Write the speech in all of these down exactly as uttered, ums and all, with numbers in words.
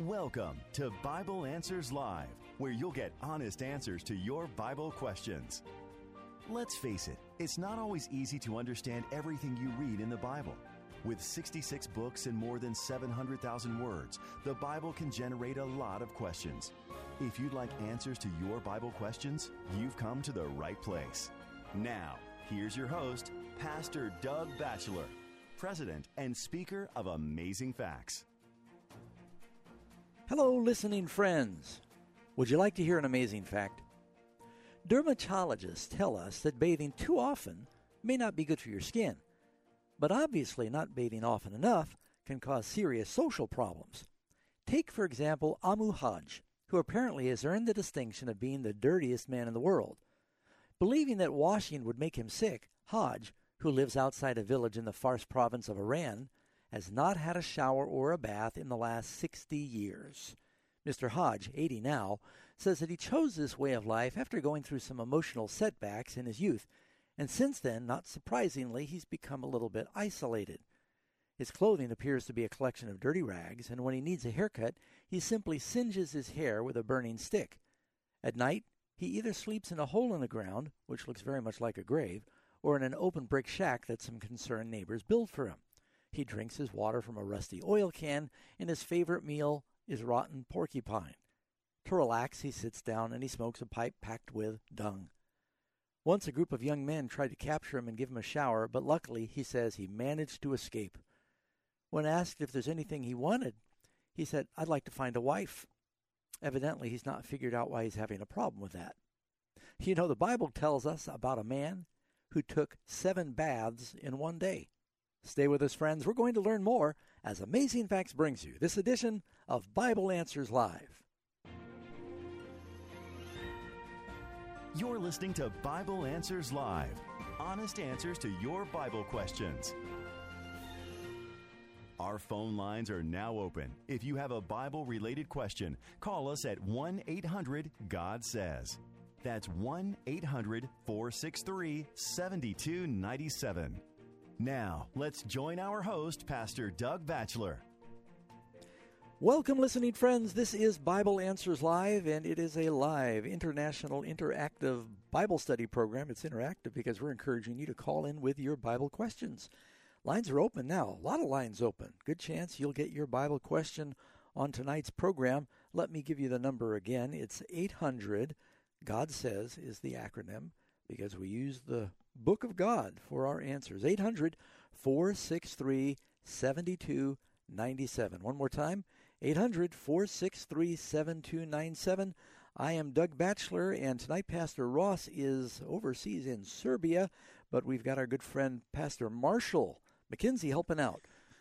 Welcome to Bible Answers Live, where you'll get honest answers to your Bible questions. Let's face it, it's not always easy to understand everything you read in the Bible. With sixty-six books and more than seven hundred thousand words, the Bible can generate a lot of questions. If you'd like answers to your Bible questions, you've come to the right place. Now, here's your host, Pastor Doug Batchelor, President and Speaker of Amazing Facts. Hello, listening friends. Would you like to hear an amazing fact? Dermatologists tell us that bathing too often may not be good for your skin, but obviously not bathing often enough can cause serious social problems. Take, for example, Amu Haj, who apparently has earned the distinction of being the dirtiest man in the world. Believing that washing would make him sick, Haj, who lives outside a village in the Fars province of Iran, has not had a shower or a bath in the last sixty years. Mister Hodge, eighty now, says that he chose this way of life after going through some emotional setbacks in his youth, and since then, not surprisingly, he's become a little bit isolated. His clothing appears to be a collection of dirty rags, and when he needs a haircut, he simply singes his hair with a burning stick. At night, he either sleeps in a hole in the ground, which looks very much like a grave, or in an open brick shack that some concerned neighbors build for him. He drinks his water from a rusty oil can, and his favorite meal is rotten porcupine. To relax, he sits down and he smokes a pipe packed with dung. Once a group of young men tried to capture him and give him a shower, but luckily, he says, he managed to escape. When asked if there's anything he wanted, he said, "I'd like to find a wife." Evidently, he's not figured out why he's having a problem with that. You know, the Bible tells us about a man who took seven baths in one day. Stay with us, friends. We're going to learn more as Amazing Facts brings you this edition of Bible Answers Live. You're listening to Bible Answers Live, honest answers to your Bible questions. Our phone lines are now open. If you have a Bible-related question, call us at one eight hundred God says. That's one eight hundred four six three seven two nine seven. Now, let's join our host, Pastor Doug Batchelor. Welcome, listening friends. This is Bible Answers Live, and it is a live international interactive Bible study program. It's interactive because we're encouraging you to call in with your Bible questions. Lines are open now. A lot of lines open. Good chance you'll get your Bible question on tonight's program. Let me give you the number again. It's eight hundred, God Says is the acronym, because we use the Book of God for our answers. eight hundred four six three seven two nine seven. One more time, eight hundred four six three seven two nine seven. I am Doug Batchelor, and tonight Pastor Ross is overseas in Serbia, but we've got our good friend Pastor Marshall McKenzie helping out.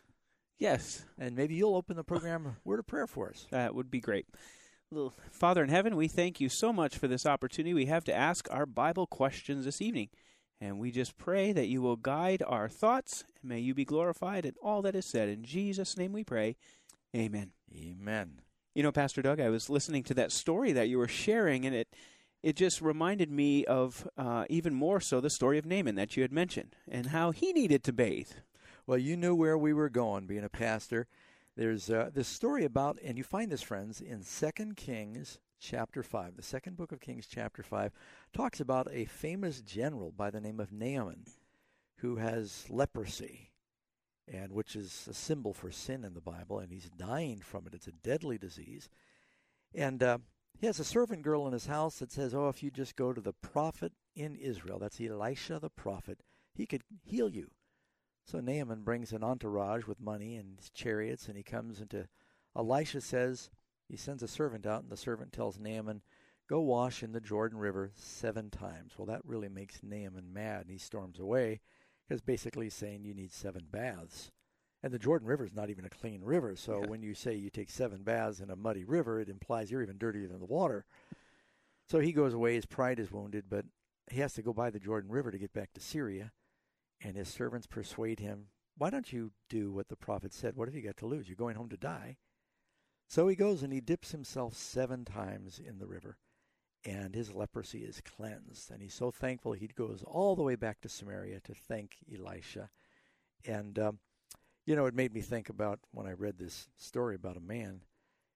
Yes. And maybe you'll open the program word of prayer for us. That would be great. Little Father in heaven, we thank you so much for this opportunity we have to ask our Bible questions this evening. And we just pray that you will guide our thoughts, and may you be glorified in all that is said. In Jesus' name we pray. Amen. Amen. You know, Pastor Doug, I was listening to that story that you were sharing, and it it just reminded me of uh, even more so the story of Naaman that you had mentioned, and how he needed to bathe. Well, you knew where we were going, being a pastor. There's uh, this story about, and you find this, friends, in Second Kings chapter five. The second book of Kings chapter five talks about a famous general by the name of Naaman who has leprosy, and which is a symbol for sin in the Bible, and he's dying from it. It's a deadly disease. And uh, he has a servant girl in his house that says, oh, if you just go to the prophet in Israel, that's Elisha the prophet, he could heal you. So Naaman brings an entourage with money and his chariots, and he comes into, Elisha says, he sends a servant out, and the servant tells Naaman, go wash in the Jordan River seven times. Well, that really makes Naaman mad, and he storms away, because basically he's saying you need seven baths. And the Jordan River is not even a clean river, so yeah. When you say you take seven baths in a muddy river, it implies you're even dirtier than the water. So he goes away, his pride is wounded, but he has to go by the Jordan River to get back to Syria, and his servants persuade him, why don't you do what the prophet said? What have you got to lose? You're going home to die. So he goes and he dips himself seven times in the river, and his leprosy is cleansed. And he's so thankful he goes all the way back to Samaria to thank Elisha. And, um, you know, it made me think about when I read this story about a man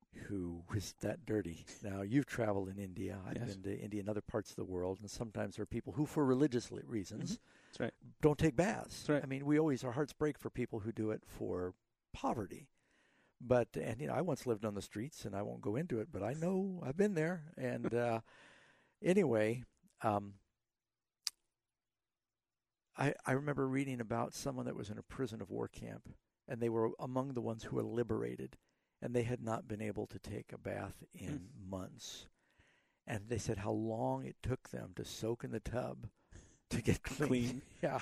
who was that dirty. Now, you've traveled in India. I've Yes. been to India and other parts of the world, and sometimes there are people who, for religious li- reasons, Mm-hmm. That's right. don't take baths. That's right. I mean, we always, our hearts break for people who do it for poverty. But, and, you know, I once lived on the streets, and I won't go into it, but I know I've been there. And uh, anyway, um, I, I remember reading about someone that was in a prison of war camp, and they were among the ones who were liberated, and they had not been able to take a bath in Hmm. months. And they said how long it took them to soak in the tub to get clean. Clean. Yeah.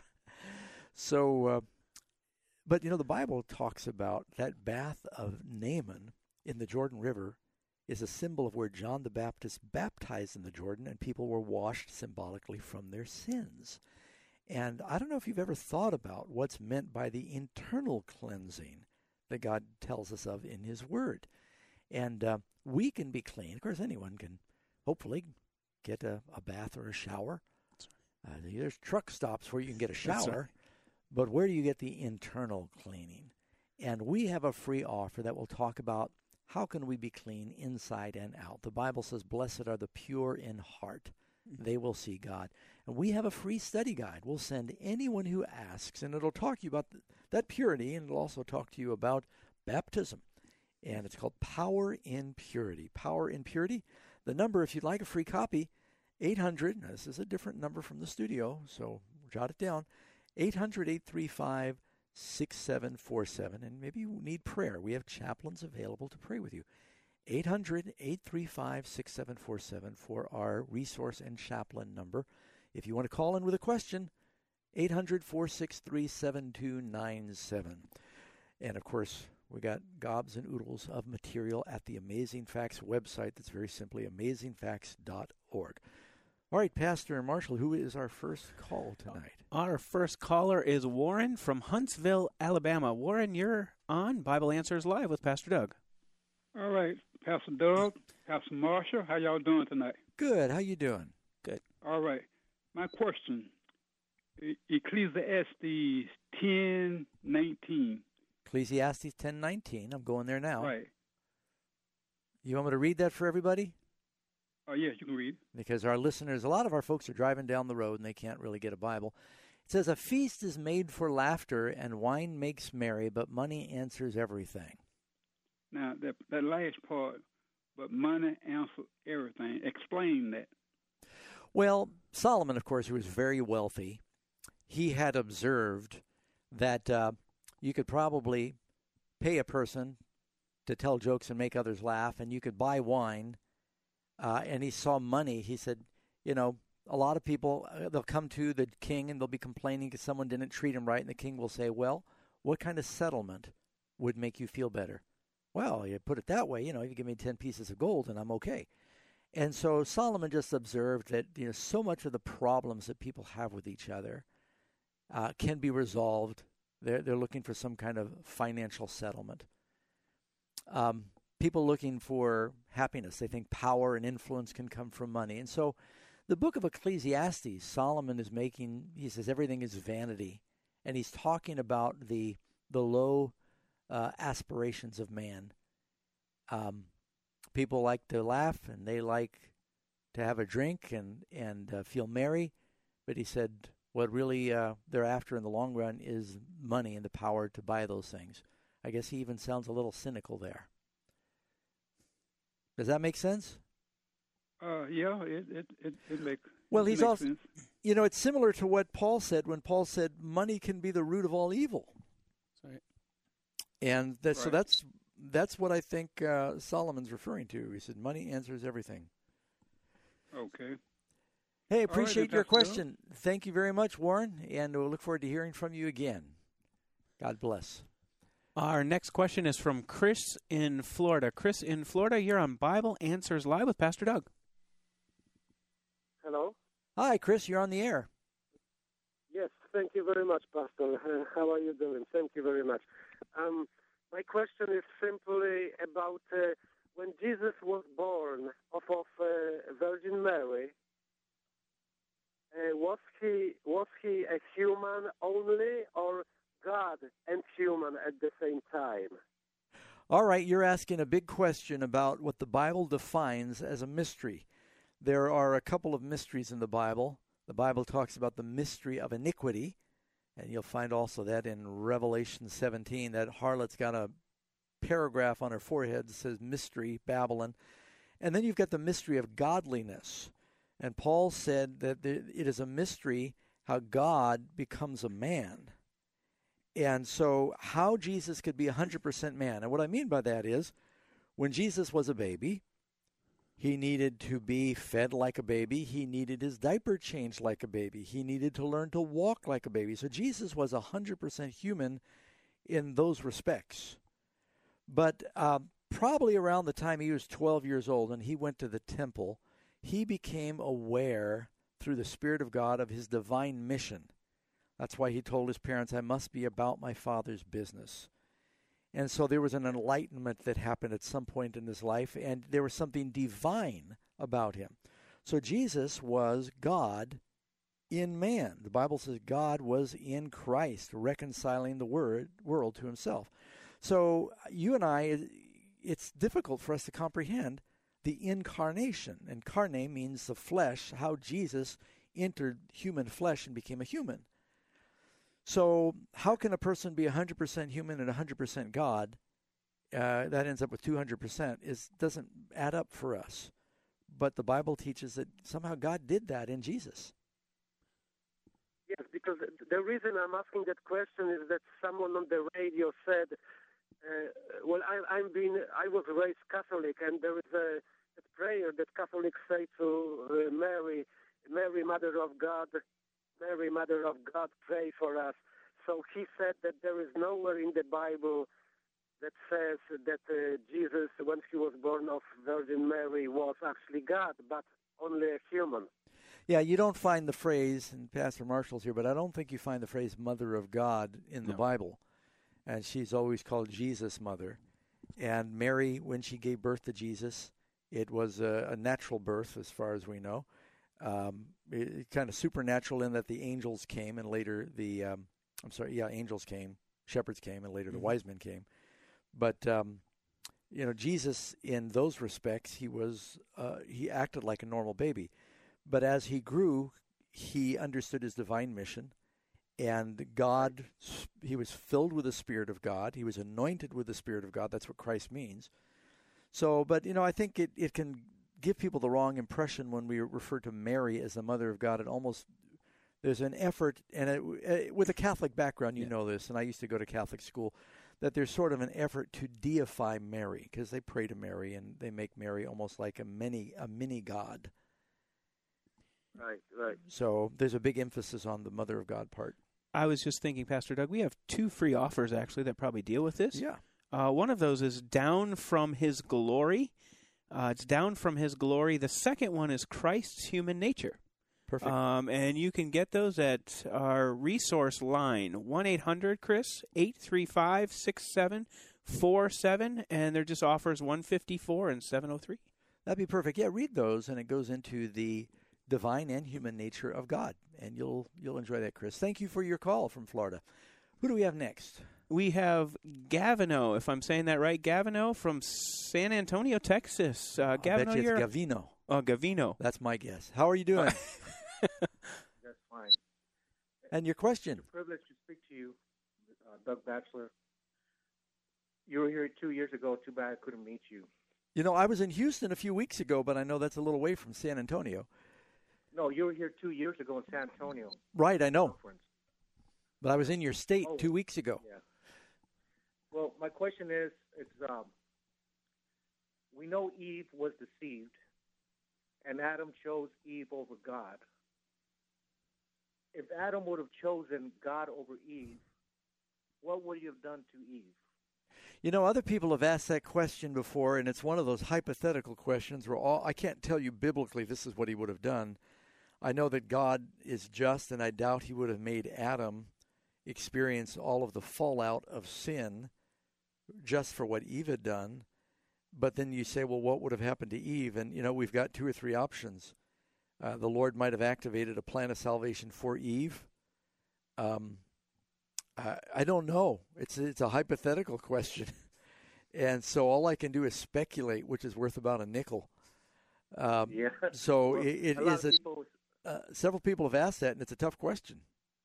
So, uh, but, you know, the Bible talks about that bath of Naaman in the Jordan River is a symbol of where John the Baptist baptized in the Jordan, and people were washed symbolically from their sins. And I don't know if you've ever thought about what's meant by the internal cleansing that God tells us of in His Word. And uh, we can be clean. Of course, anyone can hopefully get a, a bath or a shower. Uh, there's truck stops where you can get a shower. But where do you get the internal cleaning? And we have a free offer that will talk about how can we be clean inside and out. The Bible says, blessed are the pure in heart. They will see God. And we have a free study guide. We'll send anyone who asks, and it'll talk to you about th- that purity, and it'll also talk to you about baptism. And it's called Power in Purity. Power in Purity. The number, if you'd like a free copy, eight hundred, now this is a different number from the studio, so jot it down, eight hundred, eight three five, six seven four seven. And maybe you need prayer. We have chaplains available to pray with you. eight hundred, eight three five, six seven four seven for our resource and chaplain number. If you want to call in with a question, eight hundred, four six three, seven two nine seven. And, of course, we got gobs and oodles of material at the Amazing Facts website. That's very simply amazing facts dot org. All right, Pastor Marshall, who is our first call tonight? Our first caller is Warren from Huntsville, Alabama. Warren, you're on Bible Answers Live with Pastor Doug. All right, Pastor Doug, Pastor Marshall, how y'all doing tonight? Good. How you doing? Good. All right. My question, E- Ecclesiastes ten nineteen. Ecclesiastes ten nineteen. I'm going there now. Right. You want me to read that for everybody? Oh, yes, you can read. Because our listeners, a lot of our folks are driving down the road and they can't really get a Bible. It says, a feast is made for laughter and wine makes merry, but money answers everything. Now, that, that last part, but money answers everything. Explain that. Well, Solomon, of course, who was very wealthy, he had observed that uh, you could probably pay a person to tell jokes and make others laugh, and you could buy wine, uh, and he saw money. He said, you know, a lot of people, uh, they'll come to the king and they'll be complaining because someone didn't treat him right, and the king will say, well, what kind of settlement would make you feel better? Well, you put it that way, you know, you give me ten pieces of gold and I'm okay. And so Solomon just observed that, you know, so much of the problems that people have with each other uh, can be resolved. They're, they're looking for some kind of financial settlement. Um, people looking for happiness. They think power and influence can come from money. And so the book of Ecclesiastes, Solomon is making, he says everything is vanity. And he's talking about the the low uh, aspirations of man. Um, people like to laugh and they like to have a drink and, and uh, feel merry. But he said what really uh, they're after in the long run is money and the power to buy those things. I guess he even sounds a little cynical there. Does that make sense? Uh, yeah, it it it, it makes. Well, it he's makes also, sense. you know, it's similar to what Paul said when Paul said money can be the root of all evil. That's right. And that, so Right. that's that's what I think uh, Solomon's referring to. He said money answers everything. Okay. Hey, right, appreciate then, your Pastor Doug. question. Thank you very much, Warren, and we'll look forward to hearing from you again. God bless. Our next question is from Chris in Florida. Chris in Florida, you're on Bible Answers Live with Pastor Doug. Hello? Hi, Chris. You're on the air. Yes, thank you very much, Pastor. Uh, how are you doing? Thank you very much. Um, my question is simply about uh, when Jesus was born of, of uh, Virgin Mary, uh, was he was he a human only or God and human at the same time? All right, you're asking a big question about what the Bible defines as a mystery. There are a couple of mysteries in the Bible. The Bible talks about the mystery of iniquity, and you'll find also that in Revelation seventeen, that harlot's got a paragraph on her forehead that says mystery, Babylon. And then you've got the mystery of godliness. And Paul said that it is a mystery how God becomes a man. And so how Jesus could be one hundred percent man. And what I mean by that is, when Jesus was a baby, he needed to be fed like a baby. He needed his diaper changed like a baby. He needed to learn to walk like a baby. So Jesus was one hundred percent human in those respects. But uh, probably around the time he was twelve years old and he went to the temple, he became aware through the Spirit of God of his divine mission. That's why he told his parents, I must be about my Father's business. And so there was an enlightenment that happened at some point in his life, and there was something divine about him. So Jesus was God in man. The Bible says God was in Christ, reconciling the word, world to himself. So you and I, it's difficult for us to comprehend the incarnation. Incarnate means the flesh, how Jesus entered human flesh and became a human. So how can a person be one hundred percent human and one hundred percent God? Uh, that ends up with two hundred percent. It doesn't add up for us. But the Bible teaches that somehow God did that in Jesus. Yes, because the reason I'm asking that question is that someone on the radio said, uh, well, I, I'm being, I was raised Catholic, and there is a, a prayer that Catholics say to uh, Mary, Mary, Mother of God, Mary, Mother of God, pray for us. So he said that there is nowhere in the Bible that says that uh, Jesus, when he was born of Virgin Mary, was actually God, but only a human. Yeah, you don't find the phrase, and Pastor Marshall's here, but I don't think you find the phrase Mother of God in the No. Bible. And she's always called Jesus Mother. And Mary, when she gave birth to Jesus, it was a, a natural birth as far as we know. Um, it, it kind of supernatural in that the angels came and later the, um, I'm sorry, yeah, angels came, shepherds came, and later mm-hmm. the wise men came. But, um, you know, Jesus, in those respects, he was, uh, he acted like a normal baby. But as he grew, he understood his divine mission, and God, he was filled with the Spirit of God. He was anointed with the Spirit of God. That's what Christ means. So, but, you know, I think it, it can give people the wrong impression when we refer to Mary as the Mother of God. It almost, there's an effort, and it, with a Catholic background, you yeah. know this, and I used to go to Catholic school, that there's sort of an effort to deify Mary, because they pray to Mary, and they make Mary almost like a mini, a mini God. Right, right. So there's a big emphasis on the Mother of God part. I was just thinking, Pastor Doug, we have two free offers, actually, that probably deal with this. Yeah. Uh, one of those is Down from His Glory. Uh, it's Down from His Glory. The second one is Christ's Human Nature. Perfect. Um, and you can get those at our resource line, one eight hundred Chris, eight three five, six seven four seven, and they're just offers one fifty-four and seven oh three. That'd be perfect. Yeah, read those, and it goes into the divine and human nature of God, and you'll you'll enjoy that, Chris. Thank you for your call from Florida. Who do we have next? We have Gavino, if I'm saying that right. Gavino from San Antonio, Texas. Uh, Gavino, I bet you you're... it's Gavino. Oh, Gavino. That's my guess. How are you doing? That's fine. And your question? It's a privilege to speak to you, uh, Doug Batchelor. You were here two years ago. Too bad I couldn't meet you. You know, I was in Houston a few weeks ago, but I know that's a little away from San Antonio. No, you were here two years ago in San Antonio. Right, I know. Conference. But I was in your state oh, two weeks ago. Yeah. Well, my question is, it's um, we know Eve was deceived, and Adam chose Eve over God. If Adam would have chosen God over Eve, what would he have done to Eve? You know, other people have asked that question before, and it's one of those hypothetical questions where all, I can't tell you biblically this is what he would have done. I know that God is just, and I doubt he would have made Adam experience all of the fallout of sin just for what Eve had done. But then you say, well, what would have happened to Eve? And, you know, we've got two or three options. Uh, the Lord might have activated a plan of salvation for Eve. Um, I, I don't know. It's it's a hypothetical question. And so all I can do is speculate, which is worth about a nickel. Um, yeah. So well, it, it a lot is of a, people, uh, several people have asked that, and it's a tough question.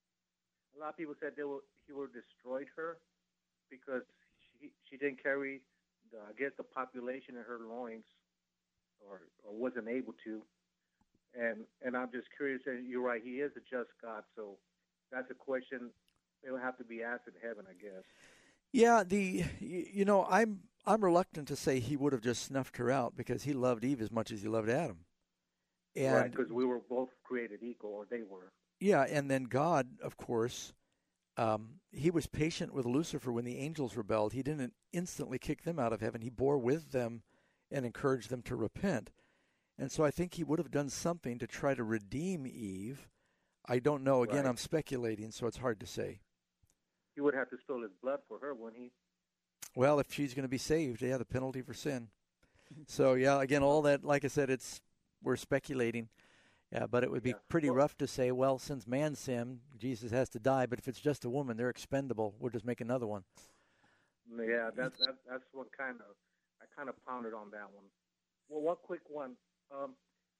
a lot of people said they will, he would have destroyed her because she she didn't carry, the, I guess, the population in her loins, or, or wasn't able to. And and I'm just curious, and you're right, he is a just God, so that's a question that will have to be asked in heaven, I guess. Yeah, the you know I'm I'm reluctant to say he would have just snuffed her out because he loved Eve as much as he loved Adam. And, right, because we were both created equal, or they were. Yeah, and then God, of course, um, he was patient with Lucifer when the angels rebelled. He didn't instantly kick them out of heaven. He bore with them and encouraged them to repent. And so I think he would have done something to try to redeem Eve. I don't know. Again, Right. I'm speculating, so it's hard to say. He would have to spill his blood for her, wouldn't he? Well, if she's going to be saved, yeah, the penalty for sin. So, yeah, again, all that, like I said, it's we're speculating. Yeah, but it would be Yeah. pretty Well- rough to say, well, since man sinned, Jesus has to die. But if it's just a woman, they're expendable. We'll just make another one. Yeah, that's that, that's what kind of I kind of pondered on that one. Well, one quick one. Um,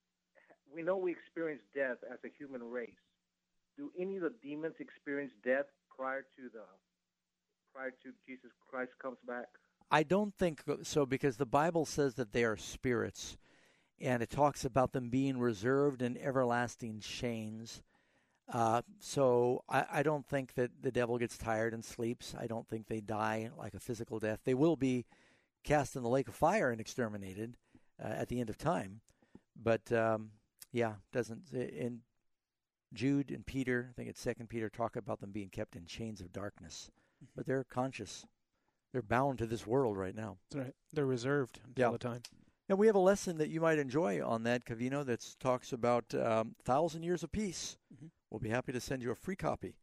we know we experience death as a human race. Do any of the demons experience death prior to the prior to Jesus Christ comes back? I don't think so because the Bible says that they are spirits, and it talks about them being reserved in everlasting chains. Uh, so I, I don't think that the devil gets tired and sleeps. I don't think they die like a physical death. They will be cast in the lake of fire and exterminated uh, at the end of time. But um, yeah, doesn't in Jude and Peter, I think it's Second Peter, talk about them being kept in chains of darkness. But they're conscious. They're bound to this world right now. That's right. They're reserved until Yeah. the time. And we have a lesson that you might enjoy on that, Covino, that talks about um, Thousand Years of Peace. Mhm. We'll be happy to send you a free copy.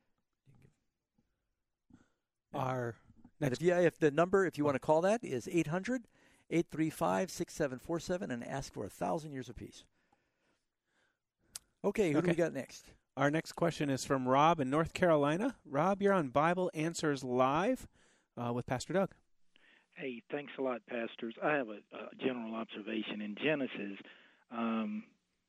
Our And if, yeah, if the number, if you want to call that, is eight hundred, eight three five, six seven four seven and ask for a Thousand Years of Peace. Okay, who do we Okay. got next? Our next question is from Rob in North Carolina. Rob, you're on Bible Answers Live uh, with Pastor Doug. Hey, thanks a lot, pastors. I have a, a general observation. In Genesis, um,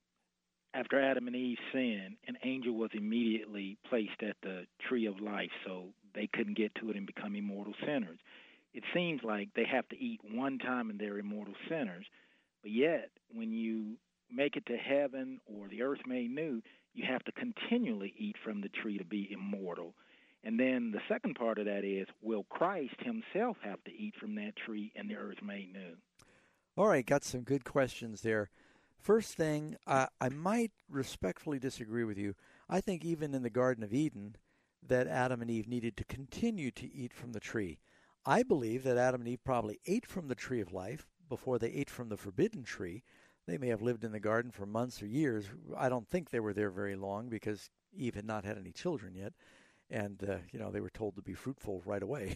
after Adam and Eve sinned, an angel was immediately placed at the tree of life so they couldn't get to it and become immortal sinners. It seems like they have to eat one time and they're immortal sinners, but yet when you make it to heaven or the earth made new, you have to continually eat from the tree to be immortal. And then the second part of that is, will Christ himself have to eat from that tree and the earth made new? All right, got some good questions there. First thing, uh, I might respectfully disagree with you. I think even in the Garden of Eden that Adam and Eve needed to continue to eat from the tree. I believe that Adam and Eve probably ate from the tree of life before they ate from the forbidden tree. They may have lived in the garden for months or years. I don't think they were there very long because Eve had not had any children yet. And, uh, you know, they were told to be fruitful right away.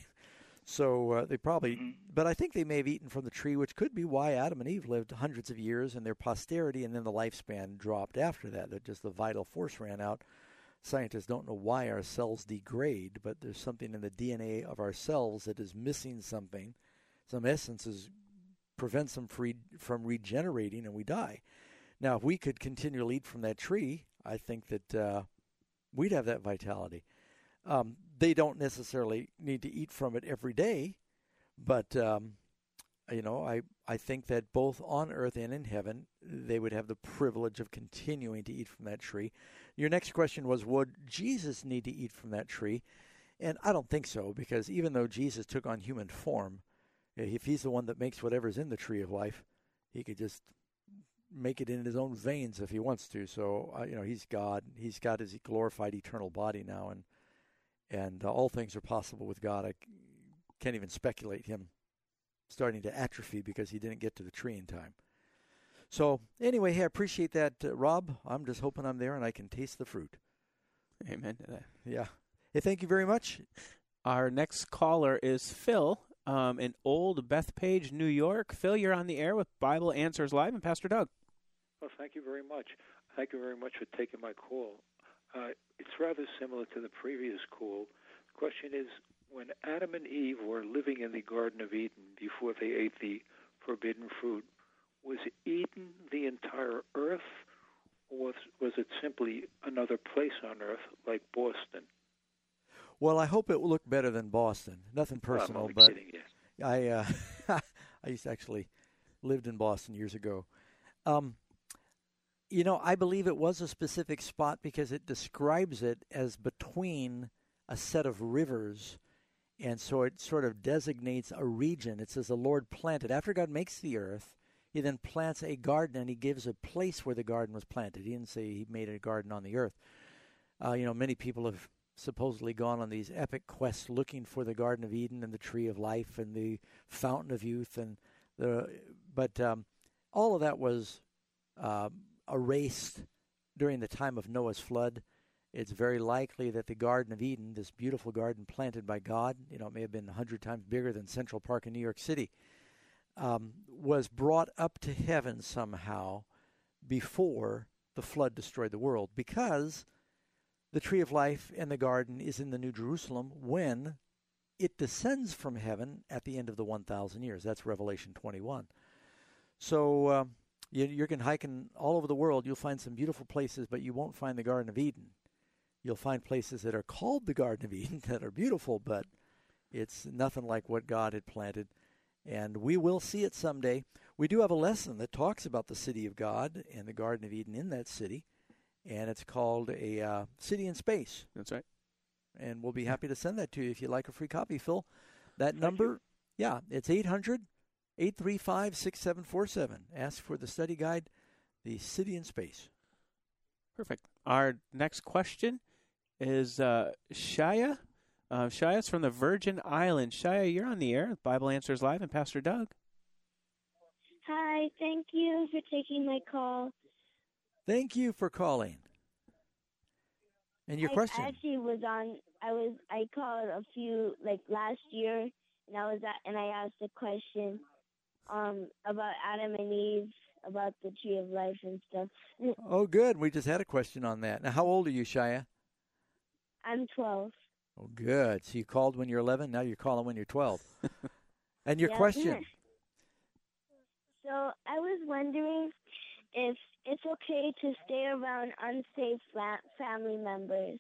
So uh, they probably, Mhm. but I think they may have eaten from the tree, which could be why Adam and Eve lived hundreds of years and their posterity, and then the lifespan dropped after that. That just the vital force ran out. Scientists don't know why our cells degrade, but there's something in the D N A of our cells that is missing something. Some essences prevents them free, from regenerating, and we die. Now, if we could continually eat from that tree, I think that uh, we'd have that vitality. Um, they don't necessarily need to eat from it every day, but um, you know, I, I think that both on earth and in heaven, they would have the privilege of continuing to eat from that tree. Your next question was, would Jesus need to eat from that tree? And I don't think so, because even though Jesus took on human form, if he's the one that makes whatever's in the tree of life, he could just make it in his own veins if he wants to. So, uh, you know, he's God. He's got his glorified eternal body now, and and uh, all things are possible with God. I c- can't even speculate him starting to atrophy because he didn't get to the tree in time. So, anyway, hey, I appreciate that, uh, Rob. I'm just hoping I'm there and I can taste the fruit. Amen to that. Yeah. Hey, thank you very much. Our next caller is Phil um, in Old Bethpage, New York. Phil, you're on the air with Bible Answers Live and Pastor Doug. Well, thank you very much. Thank you very much for taking my call. Uh, it's rather similar to the previous call. The question is, when Adam and Eve were living in the Garden of Eden before they ate the forbidden fruit, was Eden the entire earth, or was, was it simply another place on earth like Boston? Well, I hope it will look better than Boston. Nothing Well, I'm personal, only but kidding, yes. I uh, I used to actually lived in Boston years ago. Um, you know, I believe it was a specific spot because it describes it as between a set of rivers, and so it sort of designates a region. It says the Lord planted. After God makes the earth, he then plants a garden, and he gives a place where the garden was planted. He didn't say he made a garden on the earth. Uh, you know, many people have supposedly gone on these epic quests looking for the Garden of Eden and the Tree of Life and the Fountain of Youth, and the but um, all of that was uh, erased during the time of Noah's flood. It's very likely that the Garden of Eden, this beautiful garden planted by God, you know, it may have been a hundred times bigger than Central Park in New York City, um, was brought up to heaven somehow before the flood destroyed the world, because the Tree of Life and the garden is in the New Jerusalem when it descends from heaven at the end of the one thousand years. That's Revelation twenty-one. So uh, you, you can hike in all over the world. You'll find some beautiful places, but you won't find the Garden of Eden. You'll find places that are called the Garden of Eden that are beautiful, but it's nothing like what God had planted. And we will see it someday. We do have a lesson that talks about the city of God and the Garden of Eden in that city. And it's called a uh, City in Space. That's right. And we'll be happy to send that to you if you'd like a free copy, Phil. That Thank number, you. yeah, it's eight hundred, eight three five, six seven four seven. Ask for the study guide, The City in Space. Perfect. Our next question is uh, Shaya. Uh, Shaya's from the Virgin Islands. Shaya, you're on the air. Bible Answers Live and Pastor Doug. Hi, thank you for taking my call. Thank you for calling. And your I question? actually was on. I was. I called a few like last year, and I was at, and I asked a question, um, about Adam and Eve, about the Tree of Life and stuff. Oh, good. We just had a question on that. Now, how old are you, Shaya? I'm twelve. Oh, good. So you called when you're eleven. Now you're calling when you're twelve. And your Yep. question? So I was wondering if it's okay to stay around unsafe fa- family members.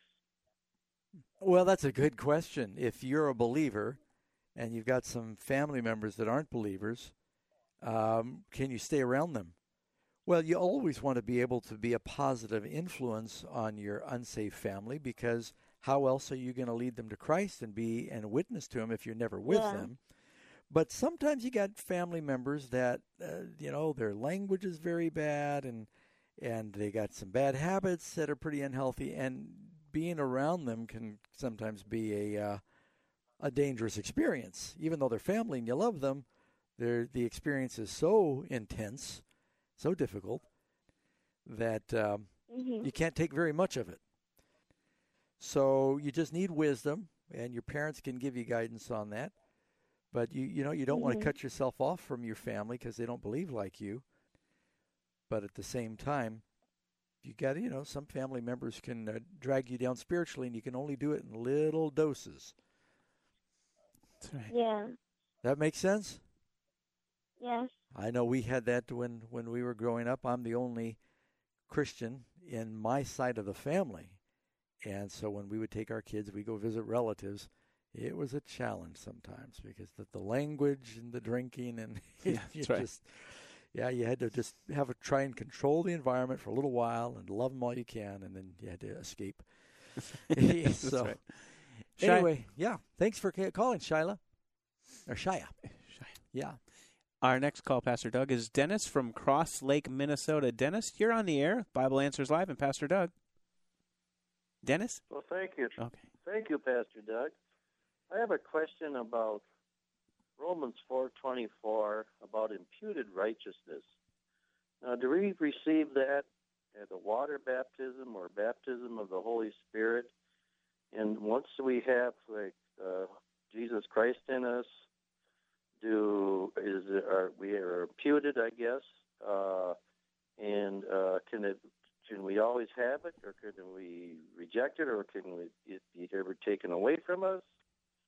Well, that's a good question. If you're a believer and you've got some family members that aren't believers, um, can you stay around them? Well, you always want to be able to be a positive influence on your unsafe family, because how else are you going to lead them to Christ and be and witness to them if you're never with Yeah. them? But sometimes you got family members that, uh, you know, their language is very bad, and and they got some bad habits that are pretty unhealthy, and being around them can sometimes be a uh, a dangerous experience. Even though they're family and you love them, they're, the experience is so intense, so difficult, that um, Mm-hmm. you can't take very much of it. So you just need wisdom, and your parents can give you guidance on that. But you you know you don't want Mhm. to cut yourself off from your family because they don't believe like you. But at the same time, you got to, you know, some family members can uh, drag you down spiritually, and you can only do it in little doses. That's right. Yeah. That makes sense? Yes. I know we had that when, when we were growing up. I'm the only Christian in my side of the family. And so when we would take our kids, we go visit relatives, it was a challenge sometimes because the, the language and the drinking and Yeah, you that's right. just, yeah, you had to just have a try and control the environment for a little while and love them all you can, and then you had to escape. That's so right. Shia- anyway, yeah, thanks for ca- calling, Shyla. Or Shia. Shia. Yeah. Our next call, Pastor Doug, is Dennis from Cross Lake, Minnesota. Dennis, you're on the air. Bible Answers Live and Pastor Doug. Dennis? Well, thank you. Okay. Thank you, Pastor Doug. I have a question about Romans four twenty-four about imputed righteousness. Now, do we receive that at the water baptism or baptism of the Holy Spirit? And once we have like uh, Jesus Christ in us, do is it, are we are imputed? I guess, uh, and uh, can it? Can we always have it, or can we reject it, or can we, it be ever taken away from us?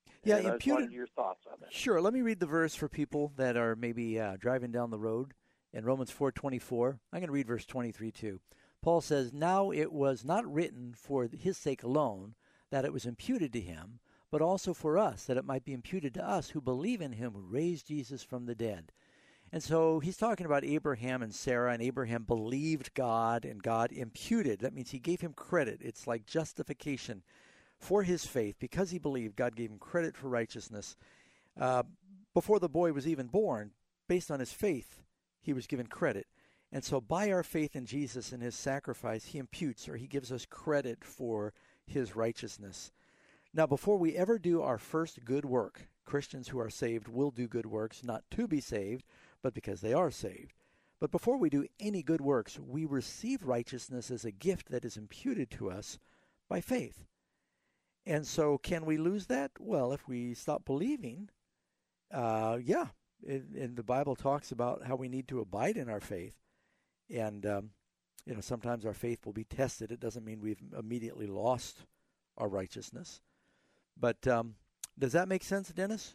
Yeah, and imputed. I just wanted your thoughts on that. Sure. Let me read the verse for people that are maybe uh, driving down the road in Romans four twenty-four. I'm going to read verse twenty-three too. Paul says, "Now it was not written for his sake alone that it was imputed to him, but also for us, that it might be imputed to us who believe in him who raised Jesus from the dead." And so he's talking about Abraham and Sarah, and Abraham believed God, and God imputed. That means he gave him credit. It's like justification for his faith. Because he believed, God gave him credit for righteousness. Uh, before the boy was even born, based on his faith, he was given credit. And so by our faith in Jesus and his sacrifice, he imputes, or he gives us credit for his righteousness. Now, before we ever do our first good work, Christians who are saved will do good works, not to be saved, but because they are saved. But before we do any good works, we receive righteousness as a gift that is imputed to us by faith. And so can we lose that? Well, if we stop believing, uh, yeah. It, and the Bible talks about how we need to abide in our faith. And, um, you know, sometimes our faith will be tested. It doesn't mean we've immediately lost our righteousness. But um, does that make sense, Dennis?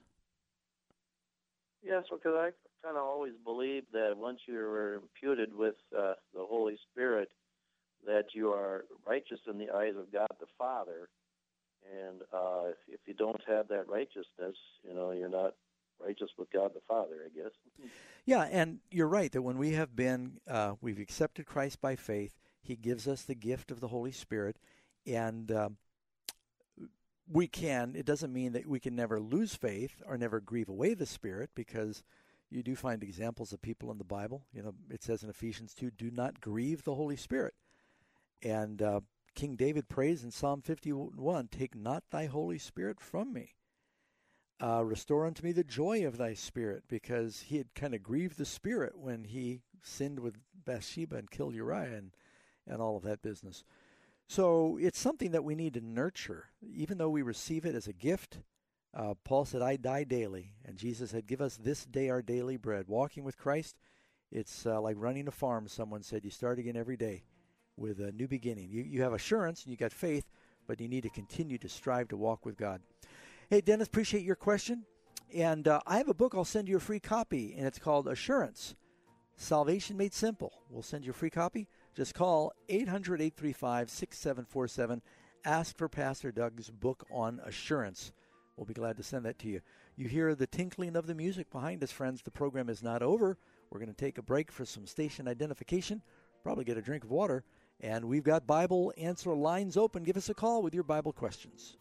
Yes, because I kind of always believed that once you were imputed with uh, the Holy Spirit, that you are righteous in the eyes of God the Father. And uh, if, if you don't have that righteousness, you know, you're not righteous with God the Father, I guess. Yeah, and you're right that when we have been, uh, we've accepted Christ by faith, he gives us the gift of the Holy Spirit, and um, we can, it doesn't mean that we can never lose faith or never grieve away the Spirit, because you do find examples of people in the Bible. You know, it says in Ephesians two, do not grieve the Holy Spirit. And uh, King David prays in Psalm fifty-one, take not thy Holy Spirit from me. Uh, restore unto me the joy of thy Spirit, because he had kind of grieved the Spirit when he sinned with Bathsheba and killed Uriah and, and all of that business. So it's something that we need to nurture, even though we receive it as a gift. Uh, Paul said, I die daily, and Jesus said, give us this day our daily bread. Walking with Christ, it's uh, like running a farm, someone said. You start again every day with a new beginning. You, you have assurance, and you got faith, but you need to continue to strive to walk with God. Hey, Dennis, appreciate your question. And uh, I have a book. I'll send you a free copy, and it's called Assurance, Salvation Made Simple. We'll send you a free copy. Just call eight hundred, eight three five, six seven four seven. Ask for Pastor Doug's book on assurance. We'll be glad to send that to you. You hear the tinkling of the music behind us, friends. The program is not over. We're going to take a break for some station identification, probably get a drink of water, and we've got Bible answer lines open. Give us a call with your Bible questions.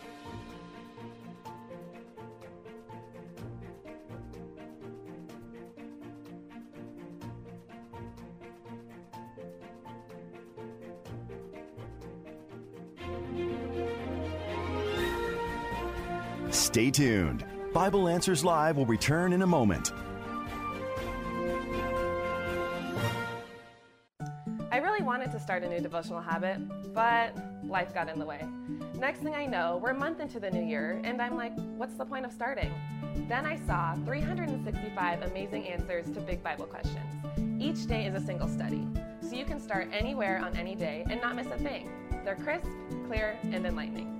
Stay tuned. Bible Answers Live will return in a moment. I really wanted to start a new devotional habit, but life got in the way. Next thing I know, we're a month into the new year, and I'm like, what's the point of starting? Then I saw three hundred sixty-five amazing answers to big Bible questions. Each day is a single study, so you can start anywhere on any day and not miss a thing. They're crisp, clear, and enlightening.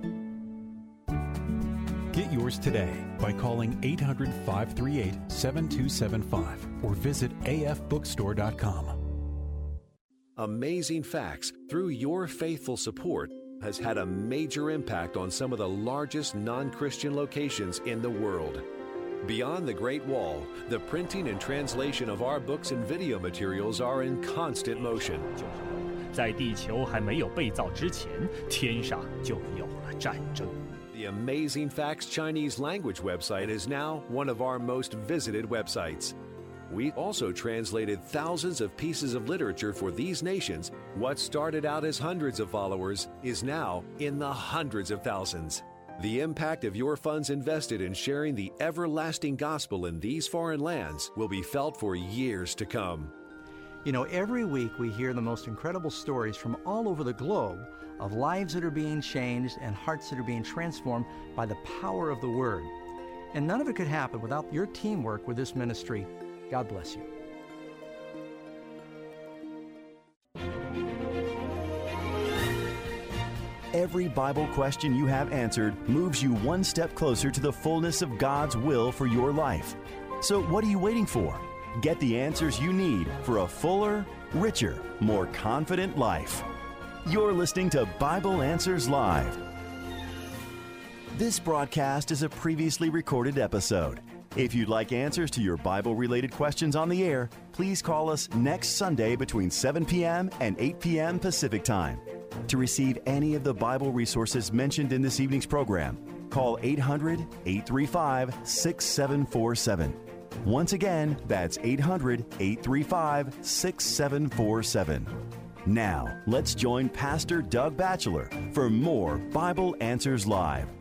Get yours today by calling eight hundred, five three eight, seven two seven five or visit a f bookstore dot com. Amazing Facts, through your faithful support, has had a major impact on some of the largest non-Christian locations in the world. Beyond the Great Wall, the printing and translation of our books and video materials are in constant motion. 在地球还没有被造之前，天上就有了战争。 The Amazing Facts Chinese language website is now one of our most visited websites. We also translated thousands of pieces of literature for these nations. What started out as hundreds of followers is now in the hundreds of thousands. The impact of your funds invested in sharing the everlasting gospel in these foreign lands will be felt for years to come. You know, every week we hear the most incredible stories from all over the globe of lives that are being changed and hearts that are being transformed by the power of the Word. And none of it could happen without your teamwork with this ministry. God bless you. every Bible question you have answered moves you one step closer to the fullness of God's will for your life. So what are you waiting for? Get the answers you need for a fuller, richer, more confident life. You're listening to Bible Answers Live. This broadcast is a previously recorded episode. If you'd like answers to your Bible-related questions on the air, please call us next Sunday between seven p.m. and eight p.m. Pacific Time. To receive any of the Bible resources mentioned in this evening's program, call eight hundred, eight three five, six seven four seven. Once again, that's eight hundred, eight three five, six seven four seven. Now, let's join Pastor Doug Batchelor for more Bible Answers Live.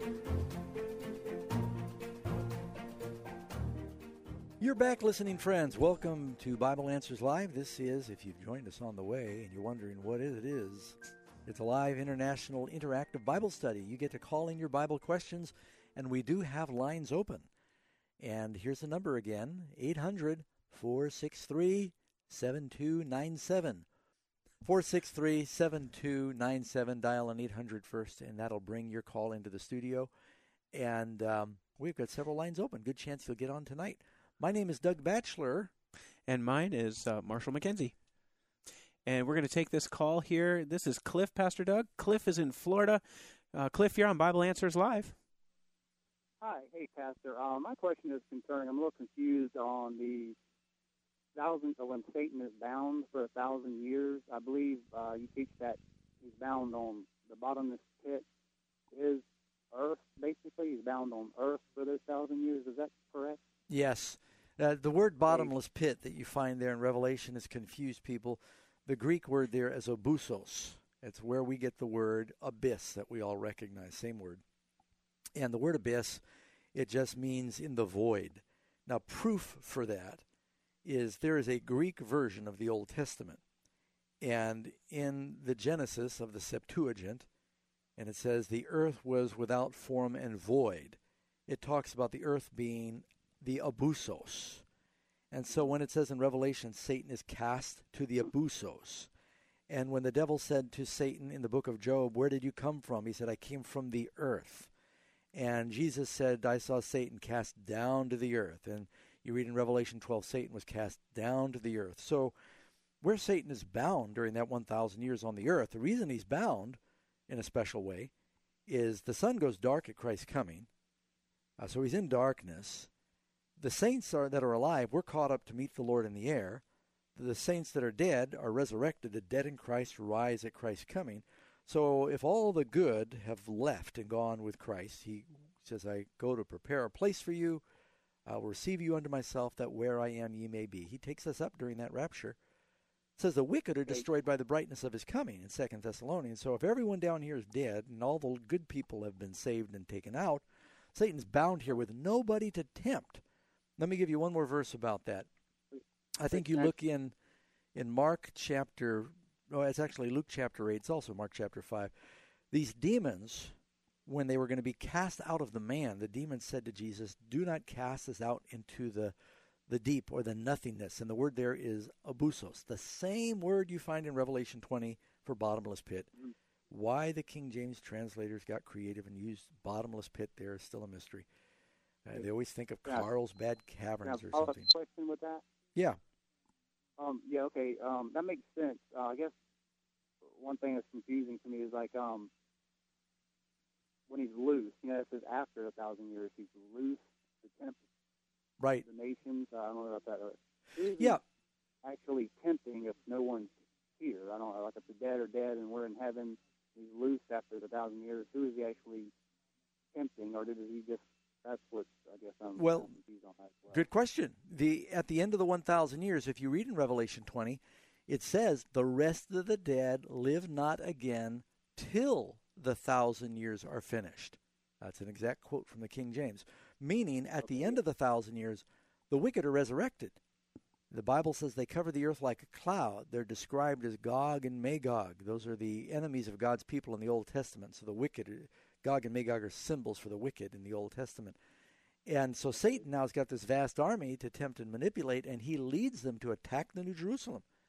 You're back listening, friends. Welcome to Bible Answers Live. This is, if you've joined us on the way and you're wondering what it is, it's a live international interactive Bible study. You get to call in your Bible questions, and we do have lines open. And here's the number again, eight hundred, four six three, seven two nine seven. four six three, seven two nine seven. Dial an eight hundred first, and that'll bring your call into the studio. And um, we've got several lines open. Good chance you'll get on tonight. My name is Doug Batchelor. And mine is uh, Marshall McKenzie. And we're going to take this call here. This is Cliff, Pastor Doug. Cliff is in Florida. Uh, Cliff, you're on Bible Answers Live. Hi. Hey, Pastor. Uh, my question is concerning, I'm a little confused on the thousand, uh, when Satan is bound for a thousand years. I believe uh, you teach that he's bound on the bottomless pit. Is earth, basically, he's bound on earth for those thousand years. Is that correct? Yes. Uh, the word bottomless pit that you find there in Revelation has confused people. The Greek word there is abusos. It's where we get the word abyss that we all recognize, same word. And the word abyss, it just means in the void. Now, proof for that is there is a Greek version of the Old Testament. And in the Genesis of the Septuagint, and it says the earth was without form and void. It talks about the earth being the abusos. And so when it says in Revelation, Satan is cast to the abusos. And when the devil said to Satan in the book of Job, where did you come from? He said, I came from the earth. And Jesus said, I saw Satan cast down to the earth. And you read in Revelation twelve, Satan was cast down to the earth. So where Satan is bound during that one thousand years on the earth, the reason he's bound in a special way is the sun goes dark at Christ's coming. Uh, so he's in darkness. The saints are, that are alive, we're caught up to meet the Lord in the air. The saints that are dead are resurrected. The dead in Christ rise at Christ's coming. So if all the good have left and gone with Christ, he says, I go to prepare a place for you. I will receive you unto myself, that where I am ye may be. He takes us up during that rapture. It says the wicked are destroyed by the brightness of his coming in Second Thessalonians. So if everyone down here is dead and all the good people have been saved and taken out, Satan's bound here with nobody to tempt. Let me give you one more verse about that. I think you look in in Mark chapter, no, it's actually Luke chapter eight. It's also Mark chapter five. These demons, when they were going to be cast out of the man, the demons said to Jesus, do not cast us out into the, the deep or the nothingness. And the word there is abusos, the same word you find in Revelation twenty for bottomless pit. Mm-hmm. Why the King James translators got creative and used bottomless pit there is still a mystery. Uh, they always think of yeah. Carlsbad Caverns yeah, or something. A question with that? Yeah. Um, yeah, okay. Um, that makes sense. Uh, I guess one thing that's confusing to me is like um, when he's loose, you know, it says after a thousand years, he's loose to tempt right. the nations. Uh, I don't know about that. Who's yeah. actually tempting if no one's here? I don't know. Like if the dead are dead and we're in heaven, he's loose after the thousand years. Who is he actually tempting, or did he just? That's what I guess I'm well, confused on that as well. Good question. The at the end of the one thousand years, if you read in Revelation twenty, it says, the rest of the dead live not again till the thousand years are finished. That's an exact quote from the King James. Meaning, at okay. the end of the thousand years, the wicked are resurrected. The Bible says they cover the earth like a cloud. They're described as Gog and Magog. Those are the enemies of God's people in the Old Testament. So the wicked are... Gog and Magog are symbols for the wicked in the Old Testament. And so Satan now has got this vast army to tempt and manipulate, and he leads them to attack the New Jerusalem.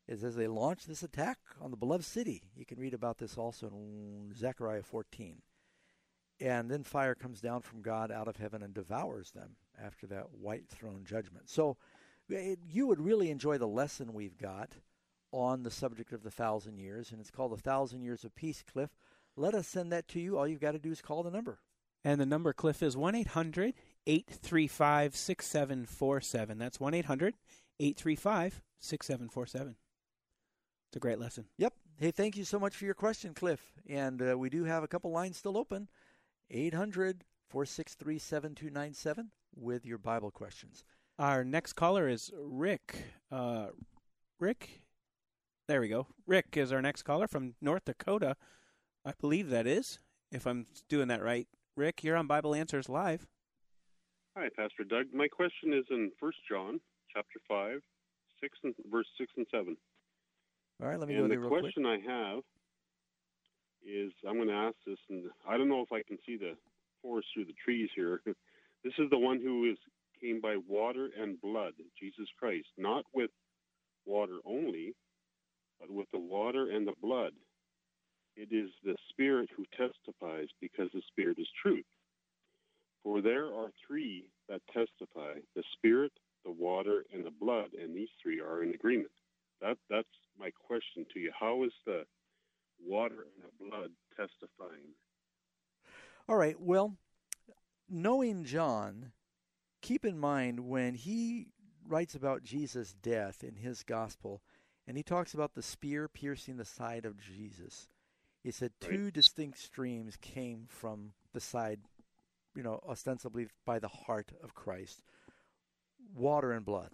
is as they launch this attack on the beloved city. You can read about this also in Zechariah fourteen. And then fire comes down from God out of heaven and devours them after that white throne judgment. So it, you would really enjoy the lesson we've got on the subject of the thousand years, and it's called The Thousand Years of Peace, Cliff. Let us send that to you. All you've got to do is call the number. And the number, Cliff, is one eight hundred eight three five six seven four seven. That's one eight hundred eight three five six seven four seven. It's a great lesson. Yep. Hey, thank you so much for your question, Cliff. And uh, we do have a couple lines still open. eight hundred four six three seven two nine seven with your Bible questions. Our next caller is Rick. Uh, Rick? There we go. Rick is our next caller from North Dakota. I believe that is, if I'm doing that right. Rick, you're on Bible Answers Live. Hi, Pastor Doug. My question is in First John, chapter five, six and verse six and seven. All right, let me and go there the real question quick. I have is, I'm going to ask this, and I don't know if I can see the forest through the trees here. This is the one who is came by water and blood, Jesus Christ, not with water only, but with the water and the blood. It is the Spirit who testifies, because the Spirit is truth. For there are three that testify, the Spirit, the water, and the blood, and these three are in agreement. That That's my question to you. How is the water and the blood testifying? All right, well, knowing John, keep in mind when he writes about Jesus' death in his gospel, and he talks about the spear piercing the side of Jesus, he said two right. distinct streams came from the side, you know, ostensibly by the heart of Christ, water and blood.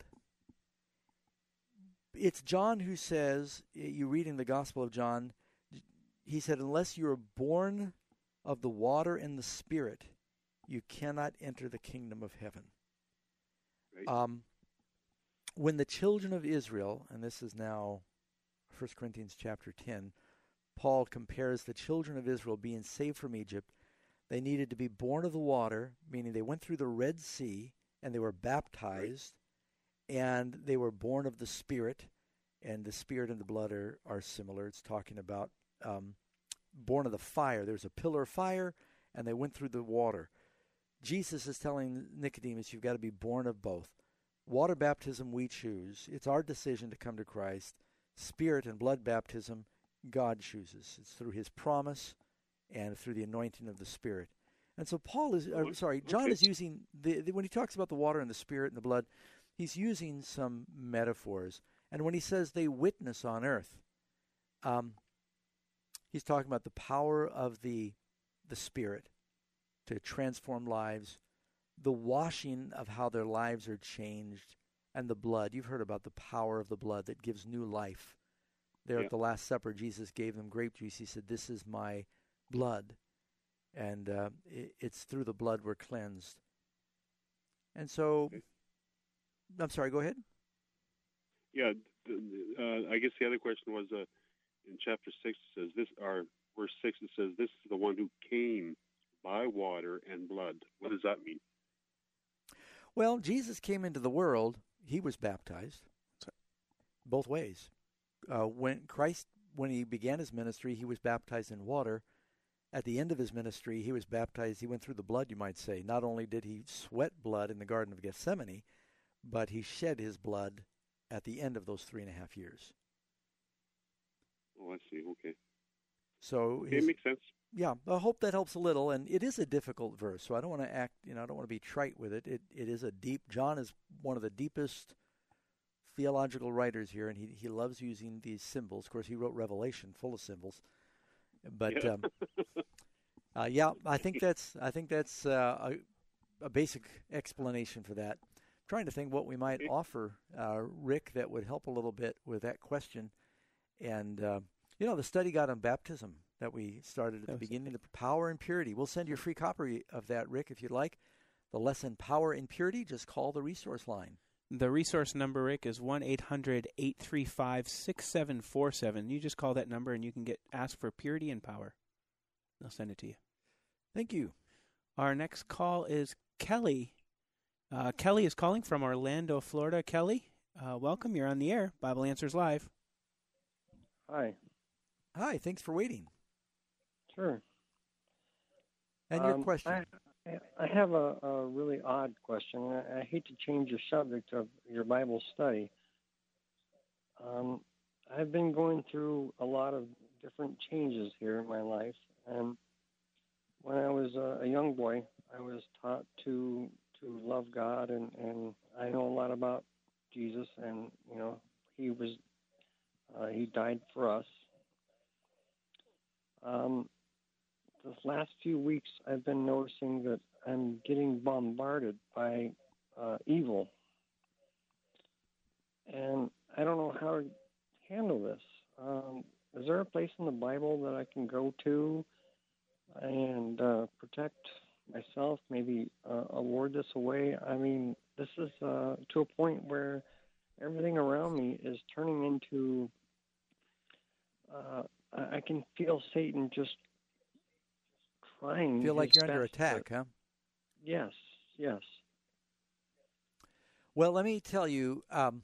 It's John who says, you read in the Gospel of John, he said, unless you are born of the water and the Spirit, you cannot enter the kingdom of heaven. Right. Um, when the children of Israel, and this is now First Corinthians chapter ten, Paul compares the children of Israel being saved from Egypt. They needed to be born of the water, meaning they went through the Red Sea and they were baptized, right. and they were born of the Spirit, and the Spirit and the blood are, are similar. It's talking about um, born of the fire. There's a pillar of fire, and they went through the water. Jesus is telling Nicodemus, you've got to be born of both. Water baptism we choose. It's our decision to come to Christ. Spirit and blood baptism, God chooses. It's through his promise and through the anointing of the Spirit. And so Paul is, uh, sorry, John is using, the, the when he talks about the water and the Spirit and the blood, he's using some metaphors. And when he says they witness on earth, um, he's talking about the power of the the Spirit to transform lives, the washing of how their lives are changed, and the blood. You've heard about the power of the blood that gives new life. There yeah. at the Last Supper, Jesus gave them grape juice. He said, this is my blood. And uh, it, it's through the blood we're cleansed. And so, okay. I'm sorry, go ahead. Yeah, uh, I guess the other question was uh, in chapter six, it says this, or verse six, it says, this is the one who came by water and blood. What does that mean? Well, Jesus came into the world. He was baptized both ways. Uh, when Christ, when he began his ministry, he was baptized in water. At the end of his ministry, he was baptized. He went through the blood, you might say. Not only did he sweat blood in the Garden of Gethsemane, but he shed his blood at the end of those three and a half years. Oh, I see. Okay. So okay, his, it makes sense. Yeah, I hope that helps a little. And it is a difficult verse, so I don't want to act, you know, I don't want to be trite with it. It it is a deep. John is one of the deepest theological writers here, and he he loves using these symbols. Of course, he wrote Revelation, full of symbols. But yeah, um, uh, yeah I think that's I think that's uh, a, a basic explanation for that. I'm trying to think what we might offer uh, Rick that would help a little bit with that question. And uh, you know, the study guide on baptism that we started at the beginning, the power and purity. We'll send you a free copy of that, Rick, if you'd like. The lesson, Power and Purity, just call the resource line. The resource number, Rick, is one eight hundred eight three five six seven four seven. You just call that number and you can get ask for purity and power. They'll send it to you. Thank you. Our next call is Kelly. Uh, Kelly is calling from Orlando, Florida. Kelly, uh, welcome. You're on the air. Bible Answers Live. Hi. Hi, thanks for waiting. Sure. And your Um, question. I, I have a, a really odd question. I, I hate to change the subject of your Bible study. Um, I've been going through a lot of different changes here in my life, and when I was a, a young boy, I was taught to to love God, and, and I know a lot about Jesus, and you know he was uh, he died for us. Um, this last few weeks, I've been noticing that I'm getting bombarded by uh, evil, and I don't know how to handle this. Um, is there a place in the Bible that I can go to and uh, protect myself, maybe uh, award this away? I mean, this is uh, to a point where everything around me is turning into, uh, I I can feel Satan just trying Feel like his you're under best to- attack, huh? Yes, yes. Well, let me tell you, um,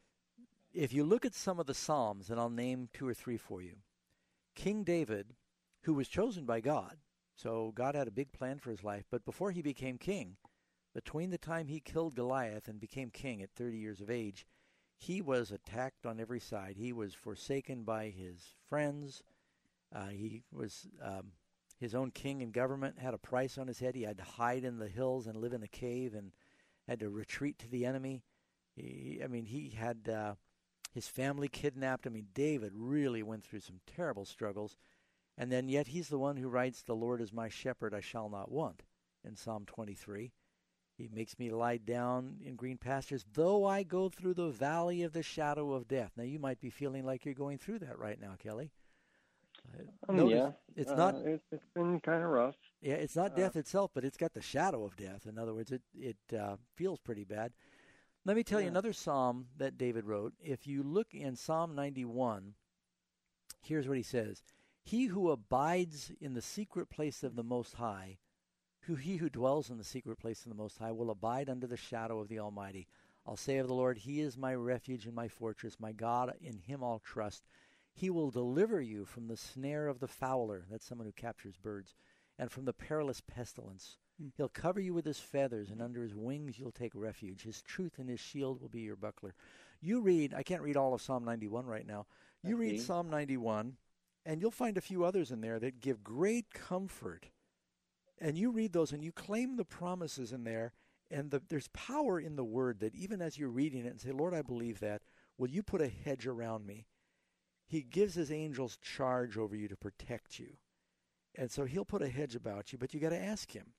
if you look at some of the Psalms, and I'll name two or three for you, King David, who was chosen by God, so God had a big plan for his life, but before he became king, between the time he killed Goliath and became king at thirty years of age, he was attacked on every side. He was forsaken by his friends. Uh, he was um, his own king and government, had a price on his head. He had to hide in the hills and live in a cave and had to retreat to the enemy. He, I mean, he had uh, his family kidnapped. I mean, David really went through some terrible struggles. And then yet he's the one who writes, "The Lord is my shepherd, I shall not want," in Psalm twenty-three. He makes me lie down in green pastures, though I go through the valley of the shadow of death. Now, you might be feeling like you're going through that right now, Kelly. Uh, Um, notice yeah, it's uh, not. It's, it's been kind of rough. Yeah, it's not Uh, death itself, but it's got the shadow of death. In other words, it it uh, feels pretty bad. Let me tell you Yeah. another psalm that David wrote. If you look in Psalm ninety-one, here's what he says: "He who abides in the secret place of the Most High, who he who dwells in the secret place of the Most High, will abide under the shadow of the Almighty. I'll say of the Lord, He is my refuge and my fortress, my God, in Him I'll trust. He will deliver you from the snare of the fowler," that's someone who captures birds, "and from the perilous pestilence. Hmm. He'll cover you with His feathers, and under His wings you'll take refuge. His truth and His shield will be your buckler." You read, I can't read all of Psalm ninety-one right now. You read Okay. Psalm ninety-one, and you'll find a few others in there that give great comfort. And you read those and you claim the promises in there, and the, there's power in the word that even as you're reading it and say, "Lord, I believe that. Will you put a hedge around me?" He gives His angels charge over you to protect you. And so He'll put a hedge about you, but you got to ask Him.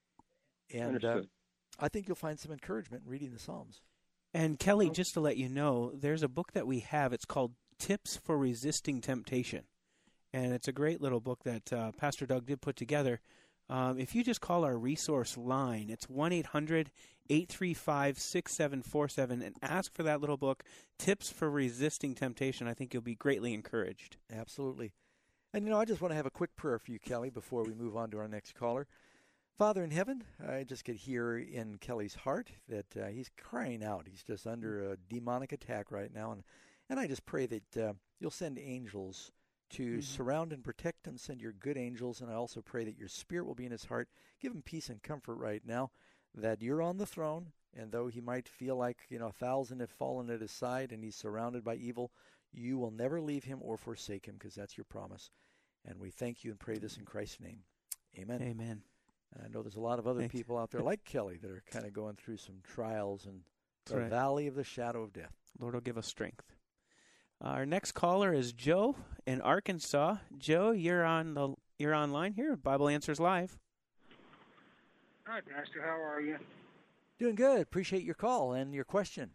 And uh, Understood. I think you'll find some encouragement in reading the Psalms. And Kelly, just to let you know, there's a book that we have. It's called Tips for Resisting Temptation. And it's a great little book that uh, Pastor Doug did put together. Um, if you just call our resource line, it's one eight hundred eight three five six seven four seven, and ask for that little book, Tips for Resisting Temptation. I think you'll be greatly encouraged. Absolutely. And, you know, I just want to have a quick prayer for you, Kelly, before we move on to our next caller. Father in heaven, I just could hear in Kelly's heart that uh, he's crying out. He's just under a demonic attack right now. And, and I just pray that uh, you'll send angels to Mm-hmm. surround and protect him. Send your good angels. And I also pray that your spirit will be in his heart. Give him peace and comfort right now, that you're on the throne. And though he might feel like, you know, a thousand have fallen at his side and he's surrounded by evil, you will never leave him or forsake him, because that's your promise. And we thank you and pray this in Christ's name. Amen. Amen. And I know there's a lot of other Thanks. people out there like Kelly that are kind of going through some trials and That's the right. valley of the shadow of death. Lord will give us strength. Our next caller is Joe in Arkansas. Joe, you're on the you're online here. Bible Answers Live. Hi, Pastor. How are you? Doing good. Appreciate your call and your question.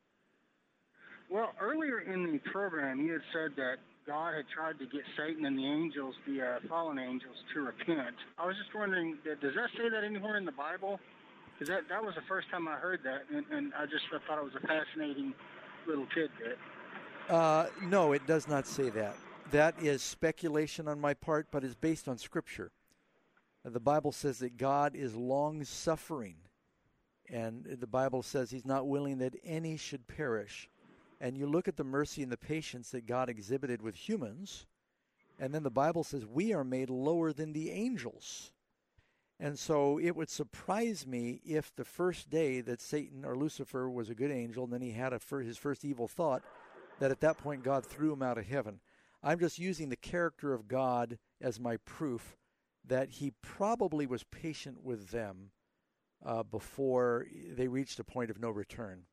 Well, earlier in the program, you had said that God had tried to get Satan and the angels, the uh, fallen angels, to repent. I was just wondering, that, does that say that anywhere in the Bible? Because that, that was the first time I heard that, and, and I just thought it was a fascinating little tidbit. Uh, no, it does not say that. That is speculation on my part, but is based on Scripture. The Bible says that God is long-suffering, and the Bible says He's not willing that any should perish, and you look at the mercy and the patience that God exhibited with humans, and then the Bible says we are made lower than the angels. And so it would surprise me if the first day that Satan or Lucifer was a good angel, and then he had a fir- his first evil thought, that at that point God threw him out of heaven. I'm just using the character of God as my proof that he probably was patient with them uh, before they reached a point of no return.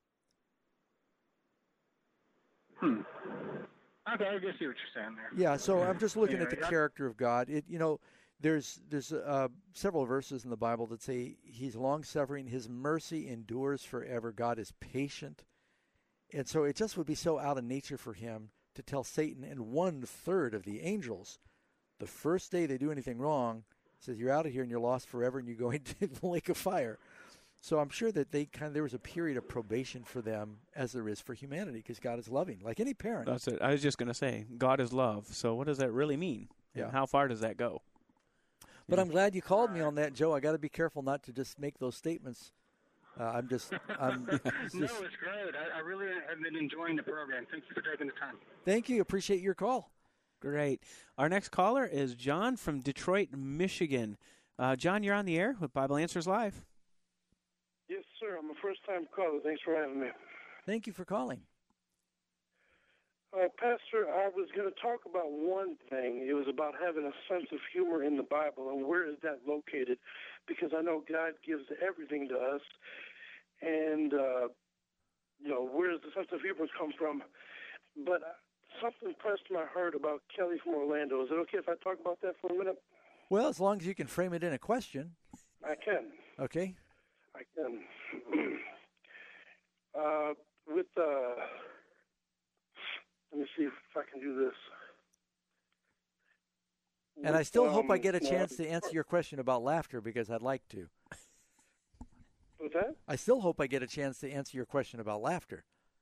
Hmm. Okay, I guess see what you're saying there. Yeah, so I'm just looking Yeah, at the yeah. character of God. It, you know, there's there's uh, several verses in the Bible that say he's long-suffering, his mercy endures forever. God is patient. And so it just would be so out of nature for him to tell Satan and one-third of the angels, the first day they do anything wrong, says you're out of here and you're lost forever and you're going to the lake of fire. So I'm sure that they kind of, there was a period of probation for them as there is for humanity because God is loving, like any parent. That's it. I was just going to say, God is love. So what does that really mean? And Yeah. how far does that go? But I'm glad you called me on that, Joe. I got to be careful not to just make those statements. Uh, I'm just, I'm it's No, just, it's great. I, I really have been enjoying the program. Thank you for taking the time. thank you. Appreciate your call. Great. Our next caller is John from Detroit, Michigan. Uh, John, you're on the air with Bible Answers Live. Yes, sir. I'm a first-time caller. Thanks for having me. Thank you for calling. Uh, Pastor, I was going to talk about one thing. It was about having a sense of humor in the Bible, and where is that located? Because I know God gives everything to us, and, uh, you know, where does the sense of humor come from? But uh, something pressed my heart about Kelly from Orlando. Is it okay if I talk about that for a minute? Well, as long as you can frame it in a question. I can. Okay. I can. uh, with, uh, let me see if I can do this. And I still With, hope I um, get a uh, chance to answer your question about laughter because I'd like to. What's that? I still hope I get a chance to answer your question about laughter.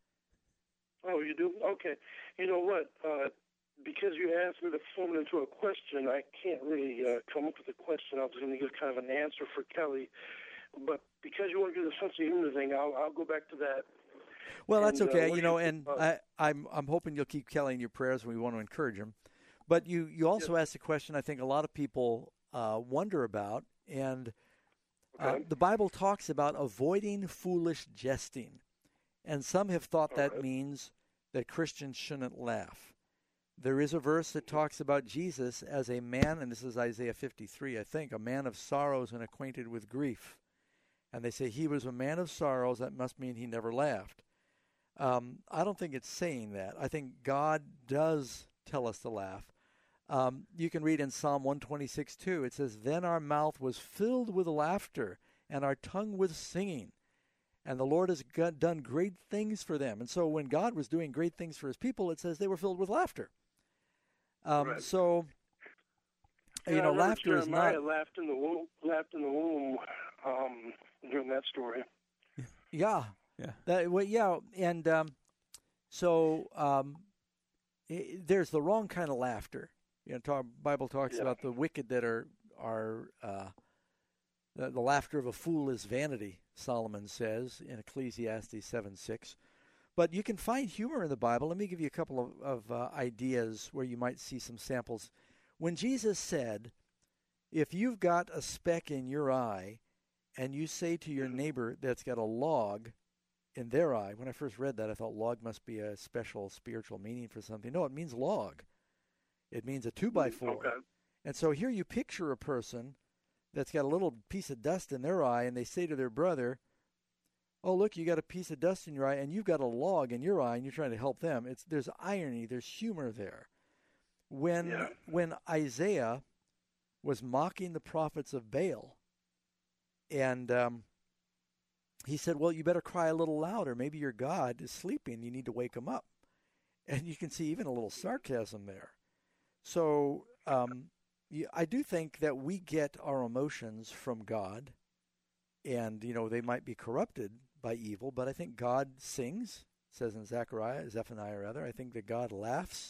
Oh, you do? Okay. You know what? Uh, because you asked me to form it into a question, I can't really uh, come up with a question. I was going to give kind of an answer for Kelly. But because you want to do the sense of humor thing, I'll, I'll go back to that. Well, that's And, uh, okay, what you do know, think and about- I, I'm I'm hoping you'll keep Kelly in your prayers, and we want to encourage him. But you, you also asked a question I think a lot of people uh, wonder about, and uh, Okay. the Bible talks about avoiding foolish jesting, and some have thought that right. means that Christians shouldn't laugh. There is a verse that talks about Jesus as a man, and this is Isaiah fifty-three, I think, a man of sorrows and acquainted with grief. And they say he was a man of sorrows. That must mean he never laughed. Um, I don't think it's saying that. I think God does tell us to laugh. Um, you can read in Psalm one twenty-six, too. It says, "Then our mouth was filled with laughter and our tongue with singing. And the Lord has got, done great things for them." And so when God was doing great things for his people, it says they were filled with laughter. Um, Right. So, Yeah, you I know, remember laughter is Jeremiah not... laughed in the womb, laughed in the womb um, during that story. Yeah. Yeah. That, well, yeah, and um, so um, i there's the wrong kind of laughter. You know, talk, Bible talks Yeah. about the wicked that are are uh, the, the laughter of a fool is vanity. Solomon says in Ecclesiastes seven six. But you can find humor in the Bible. Let me give you a couple of, of uh, ideas where you might see some samples. When Jesus said, "If you've got a speck in your eye, and you say to your neighbor that's got a log in their eye," when I first read that, I thought log must be a special spiritual meaning for something. No, it means log. It means a two-by-four. Okay. And so here you picture a person that's got a little piece of dust in their eye, and they say to their brother, "Oh, look, you got a piece of dust in your eye, and you've got a log in your eye, and you're trying to help them." It's There's irony, there's humor there. When Yeah. when Isaiah was mocking the prophets of Baal, and um, he said, "Well, you better cry a little louder. Maybe your God is sleeping. You need to wake him up." And you can see even a little sarcasm there. So um, you, I do think that we get our emotions from God, and, you know, they might be corrupted by evil, but I think God sings, it says in Zechariah, Zephaniah rather. I think that God laughs.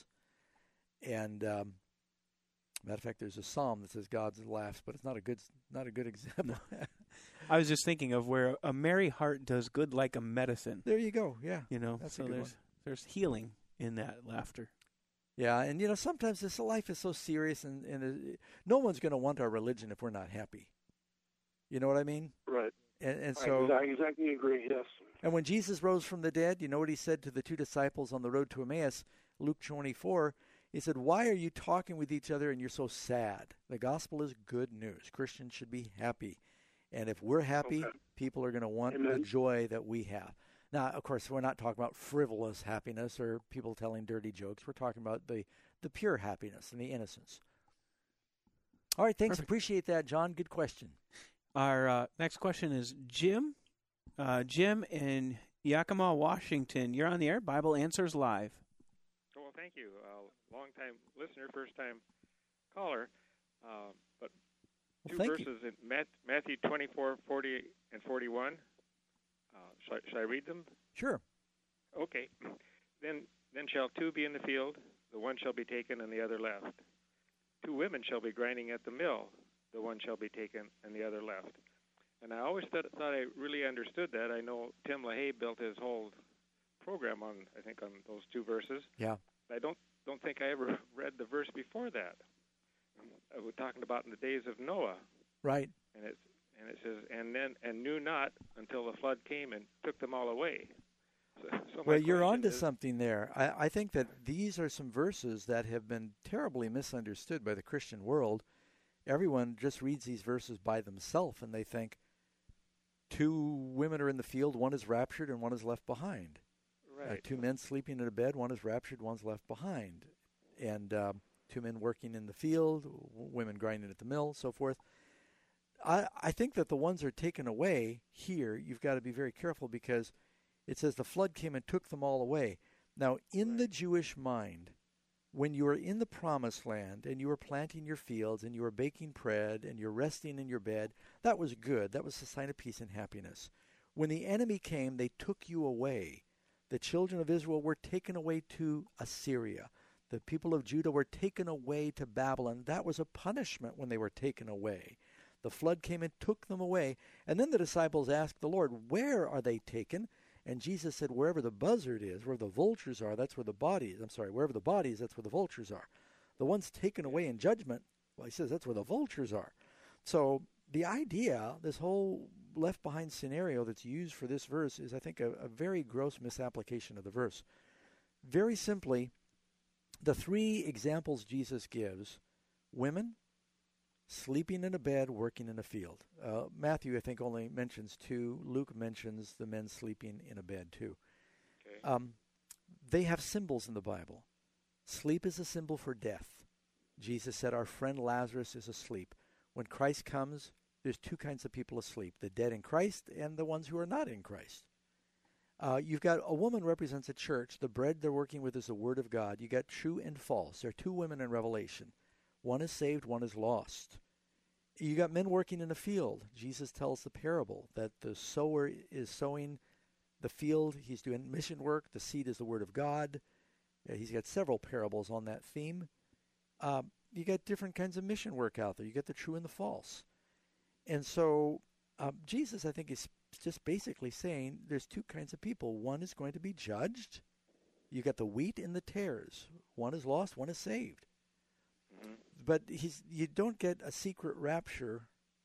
And um, matter of fact, there's a psalm that says God laughs, but it's not a good not a good example. I was just thinking of where a merry heart does good like a medicine. There you go. Yeah, You know, that's so a good there's one. there's healing in that laughter. Yeah, and you know, sometimes this life is so serious, and, and uh, no one's going to want our religion if we're not happy. You know what I mean? Right. And, and so I exactly agree, yes. And when Jesus rose from the dead, you know what he said to the two disciples on the road to Emmaus, Luke twenty-four? He said, why are you talking with each other and you're so sad? The gospel is good news. Christians should be happy. And if we're happy, okay. people are going to want Amen. the joy that we have. Now, of course, we're not talking about frivolous happiness or people telling dirty jokes. We're talking about the, the pure happiness and the innocence. All right, thanks. Perfect. Appreciate that, John. Good question. Our uh, next question is Jim. Uh, Jim in Yakima, Washington. You're on the air. Bible Answers Live. Oh, well, thank you. Uh, long-time listener, first-time caller. Uh, but two well, verses you. in Matt, Matthew twenty-four, forty, and forty-one. Uh, should, I, should I read them? Sure. Okay. Then, then shall two be in the field, the one shall be taken and the other left. Two women shall be grinding at the mill, the one shall be taken and the other left. And I always thought, thought I really understood that. I know Tim LaHaye built his whole program on, I think, on those two verses. Yeah. I don't don't think I ever read the verse before that. I was talking about in the days of Noah. Right. And it's and it says, and then and knew not until the flood came and took them all away. So, so well, you're onto is, something there. I, I think that these are some verses that have been terribly misunderstood by the Christian world. Everyone just reads these verses by themselves, and they think two women are in the field, one is raptured and one is left behind. Right. Uh, two men sleeping in a bed, one is raptured, one's left behind. And um, two men working in the field, w- women grinding at the mill, so forth. I, I think that the ones that are taken away here, you've got to be very careful because it says the flood came and took them all away. Now, in right. the Jewish mind, when you are in the promised land and you are planting your fields and you are baking bread and you're resting in your bed, that was good. That was a sign of peace and happiness. When the enemy came, they took you away. The children of Israel were taken away to Assyria. The people of Judah were taken away to Babylon. That was a punishment when they were taken away. The flood came and took them away. And then the disciples asked the Lord, where are they taken? And Jesus said, wherever the buzzard is, where the vultures are, that's where the body is. I'm sorry, wherever the body is, that's where the vultures are. The ones taken away in judgment, well, he says that's where the vultures are. So the idea, this whole left behind scenario that's used for this verse is, I think, a, a very gross misapplication of the verse. Very simply, the three examples Jesus gives, women, sleeping in a bed, working in a field. Uh, Matthew, I think, only mentions two. Luke mentions the men sleeping in a bed, too. Okay. Um, they have symbols in the Bible. Sleep is a symbol for death. Jesus said, our friend Lazarus is asleep. When Christ comes, there's two kinds of people asleep, the dead in Christ and the ones who are not in Christ. Uh, you've got a woman represents a church. The bread they're working with is the Word of God. You got true and false. There are two women in Revelation. One is saved, one is lost. You got men working in a field. Jesus tells the parable that the sower is sowing the field. He's doing mission work. The seed is the Word of God. Uh, he's got several parables on that theme. Um, you got different kinds of mission work out there. You got the true and the false. And so um, Jesus, I think, is just basically saying there's two kinds of people. One is going to be judged. You got the wheat and the tares. One is lost, one is saved. Mm-hmm. But he's you don't get a secret rapture.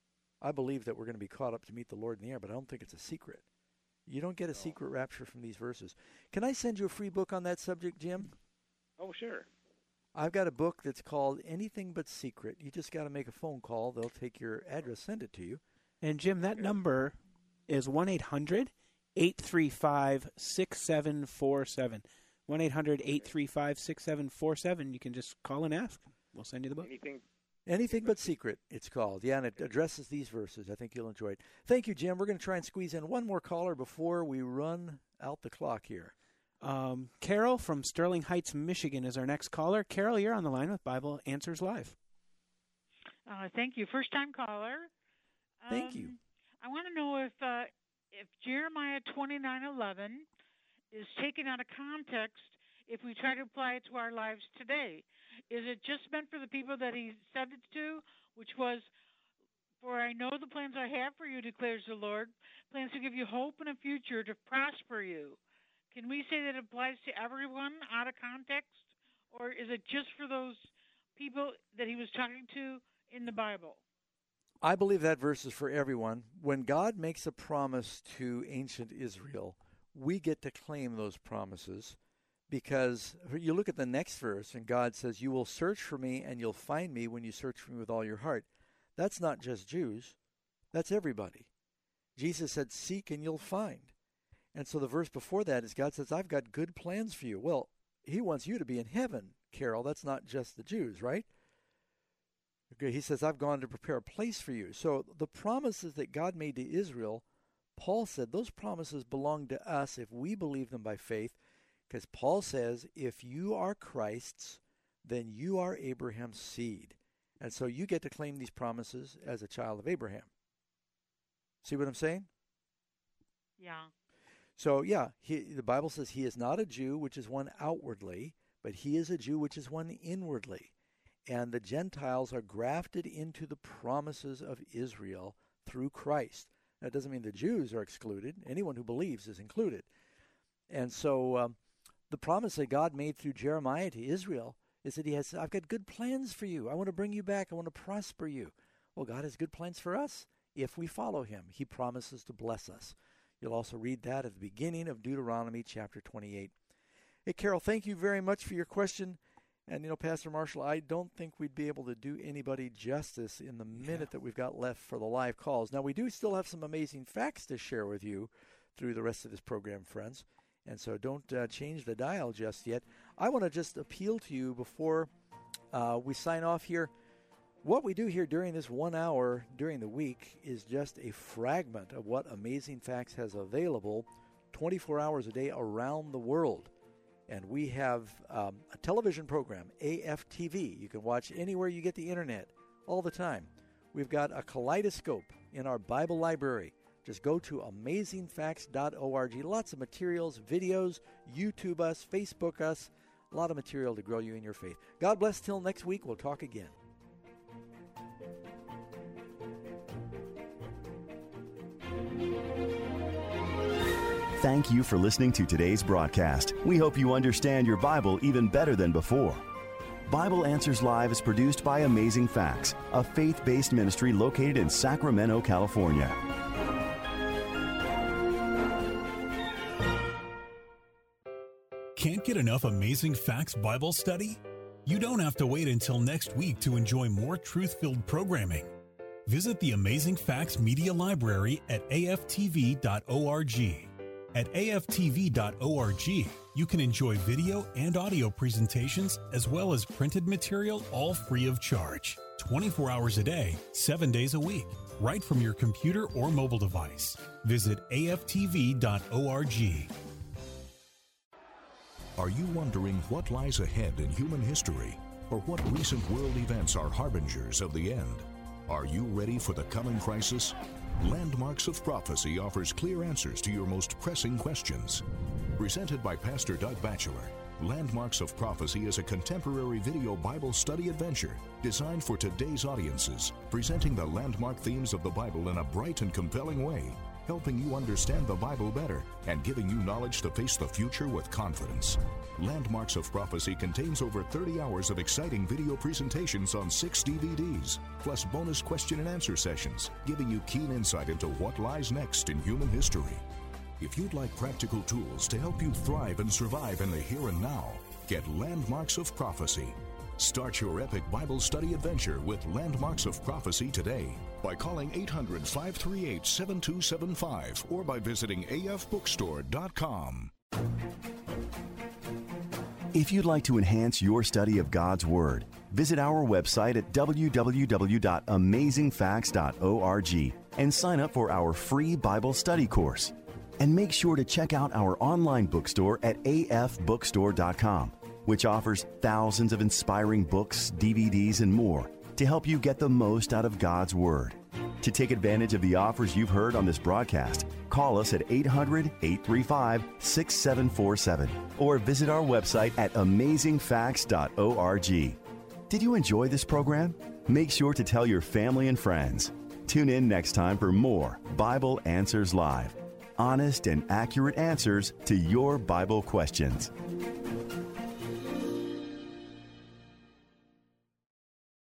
I believe that we're going to be caught up to meet the Lord in the air, but I don't think it's a secret. You don't get a no. secret rapture from these verses. Can I send you a free book on that subject, Jim? Oh, sure. I've got a book that's called Anything But Secret. You just got to make a phone call. They'll take your address, send it to you. And, Jim, that number is one eight hundred eight three five six seven four seven. one eight hundred eight three five six seven four seven. You can just call and ask. We'll send you the book. Anything, Anything But Secret, it's called. Yeah, and it addresses these verses. I think you'll enjoy it. Thank you, Jim. We're going to try and squeeze in one more caller before we run out the clock here. Um, Carol from Sterling Heights, Michigan is our next caller. Carol, you're on the line with Bible Answers Live. Uh, thank you. First-time caller. Thank um, you. I want to know if uh, if Jeremiah twenty-nine eleven is taken out of context if we try to apply it to our lives today. Is it just meant for the people that he said it to, which was, for I know the plans I have for you, declares the Lord, plans to give you hope and a future, to prosper you. can we say that it applies to everyone out of context? Or is it just for those people that he was talking to in the Bible? I believe that verse is for everyone. When God makes a promise to ancient Israel, we get to claim those promises, because you look at the next verse and God says, you will search for me and you'll find me when you search for me with all your heart. That's not just Jews. That's everybody. Jesus said, seek and you'll find. And so the verse before that is God says, I've got good plans for you. Well, he wants you to be in heaven, Carol. That's not just the Jews, right? Okay, he says, I've gone to prepare a place for you. So the promises that God made to Israel, Paul said those promises belong to us if we believe them by faith, because Paul says, if you are Christ's, then you are Abraham's seed. And so you get to claim these promises as a child of Abraham. See what I'm saying? Yeah. So, yeah, he, the Bible says he is not a Jew, which is one outwardly, but he is a Jew, which is one inwardly. And the Gentiles are grafted into the promises of Israel through Christ. That doesn't mean the Jews are excluded. Anyone who believes is included. And so um, the promise that God made through Jeremiah to Israel is that he has, I've got good plans for you. I want to bring you back. I want to prosper you. Well, God has good plans for us if we follow him. He promises to bless us. You'll also read that at the beginning of Deuteronomy chapter twenty-eight. Hey, Carol, thank you very much for your question. And, you know, Pastor Marshall, I don't think we'd be able to do anybody justice in the minute yeah. that we've got left for the live calls. Now, we do still have some amazing facts to share with you through the rest of this program, friends. And so don't uh, change the dial just yet. I want to just appeal to you before uh, we sign off here. What we do here during this one hour during the week is just a fragment of what Amazing Facts has available twenty-four hours a day around the world. And we have um, a television program, A F T V. You can watch anywhere you get the internet all the time. We've got a kaleidoscope in our Bible library. Just go to amazing facts dot org. Lots of materials, videos, YouTube us, Facebook us. A lot of material to grow you in your faith. God bless. Till next week. We'll talk again. Thank you for listening to today's broadcast. We hope you understand your Bible even better than before. Bible Answers Live is produced by Amazing Facts, a faith-based ministry located in Sacramento, California. Can't get enough Amazing Facts Bible study? You don't have to wait until next week to enjoy more truth-filled programming. Visit the Amazing Facts Media Library at A F T V dot org. At A F T V dot org, you can enjoy video and audio presentations as well as printed material, all free of charge. twenty-four hours a day, seven days a week, right from your computer or mobile device. Visit A F T V dot org. Are you wondering what lies ahead in human history, or what recent world events are harbingers of the end? Are you ready for the coming crisis? Landmarks of Prophecy offers clear answers to your most pressing questions. Presented by Pastor Doug Batchelor, Landmarks of Prophecy is a contemporary video Bible study adventure designed for today's audiences, presenting the landmark themes of the Bible in a bright and compelling way, helping you understand the Bible better and giving you knowledge to face the future with confidence. Landmarks of Prophecy contains over thirty hours of exciting video presentations on six D V Ds, plus bonus question and answer sessions, giving you keen insight into what lies next in human history. If you'd like practical tools to help you thrive and survive in the here and now, get Landmarks of Prophecy. Start your epic Bible study adventure with Landmarks of Prophecy today by calling eight hundred, five three eight, seven two seven five or by visiting A F bookstore dot com. If you'd like to enhance your study of God's Word, visit our website at w w w dot amazing facts dot org and sign up for our free Bible study course. And make sure to check out our online bookstore at A F bookstore dot com, which offers thousands of inspiring books, D V Ds, and more to help you get the most out of God's Word. To take advantage of the offers you've heard on this broadcast, call us at eight hundred, eight three five, six seven four seven or visit our website at amazing facts dot org. Did you enjoy this program? Make sure to tell your family and friends. Tune in next time for more Bible Answers Live. honest and accurate answers to your Bible questions.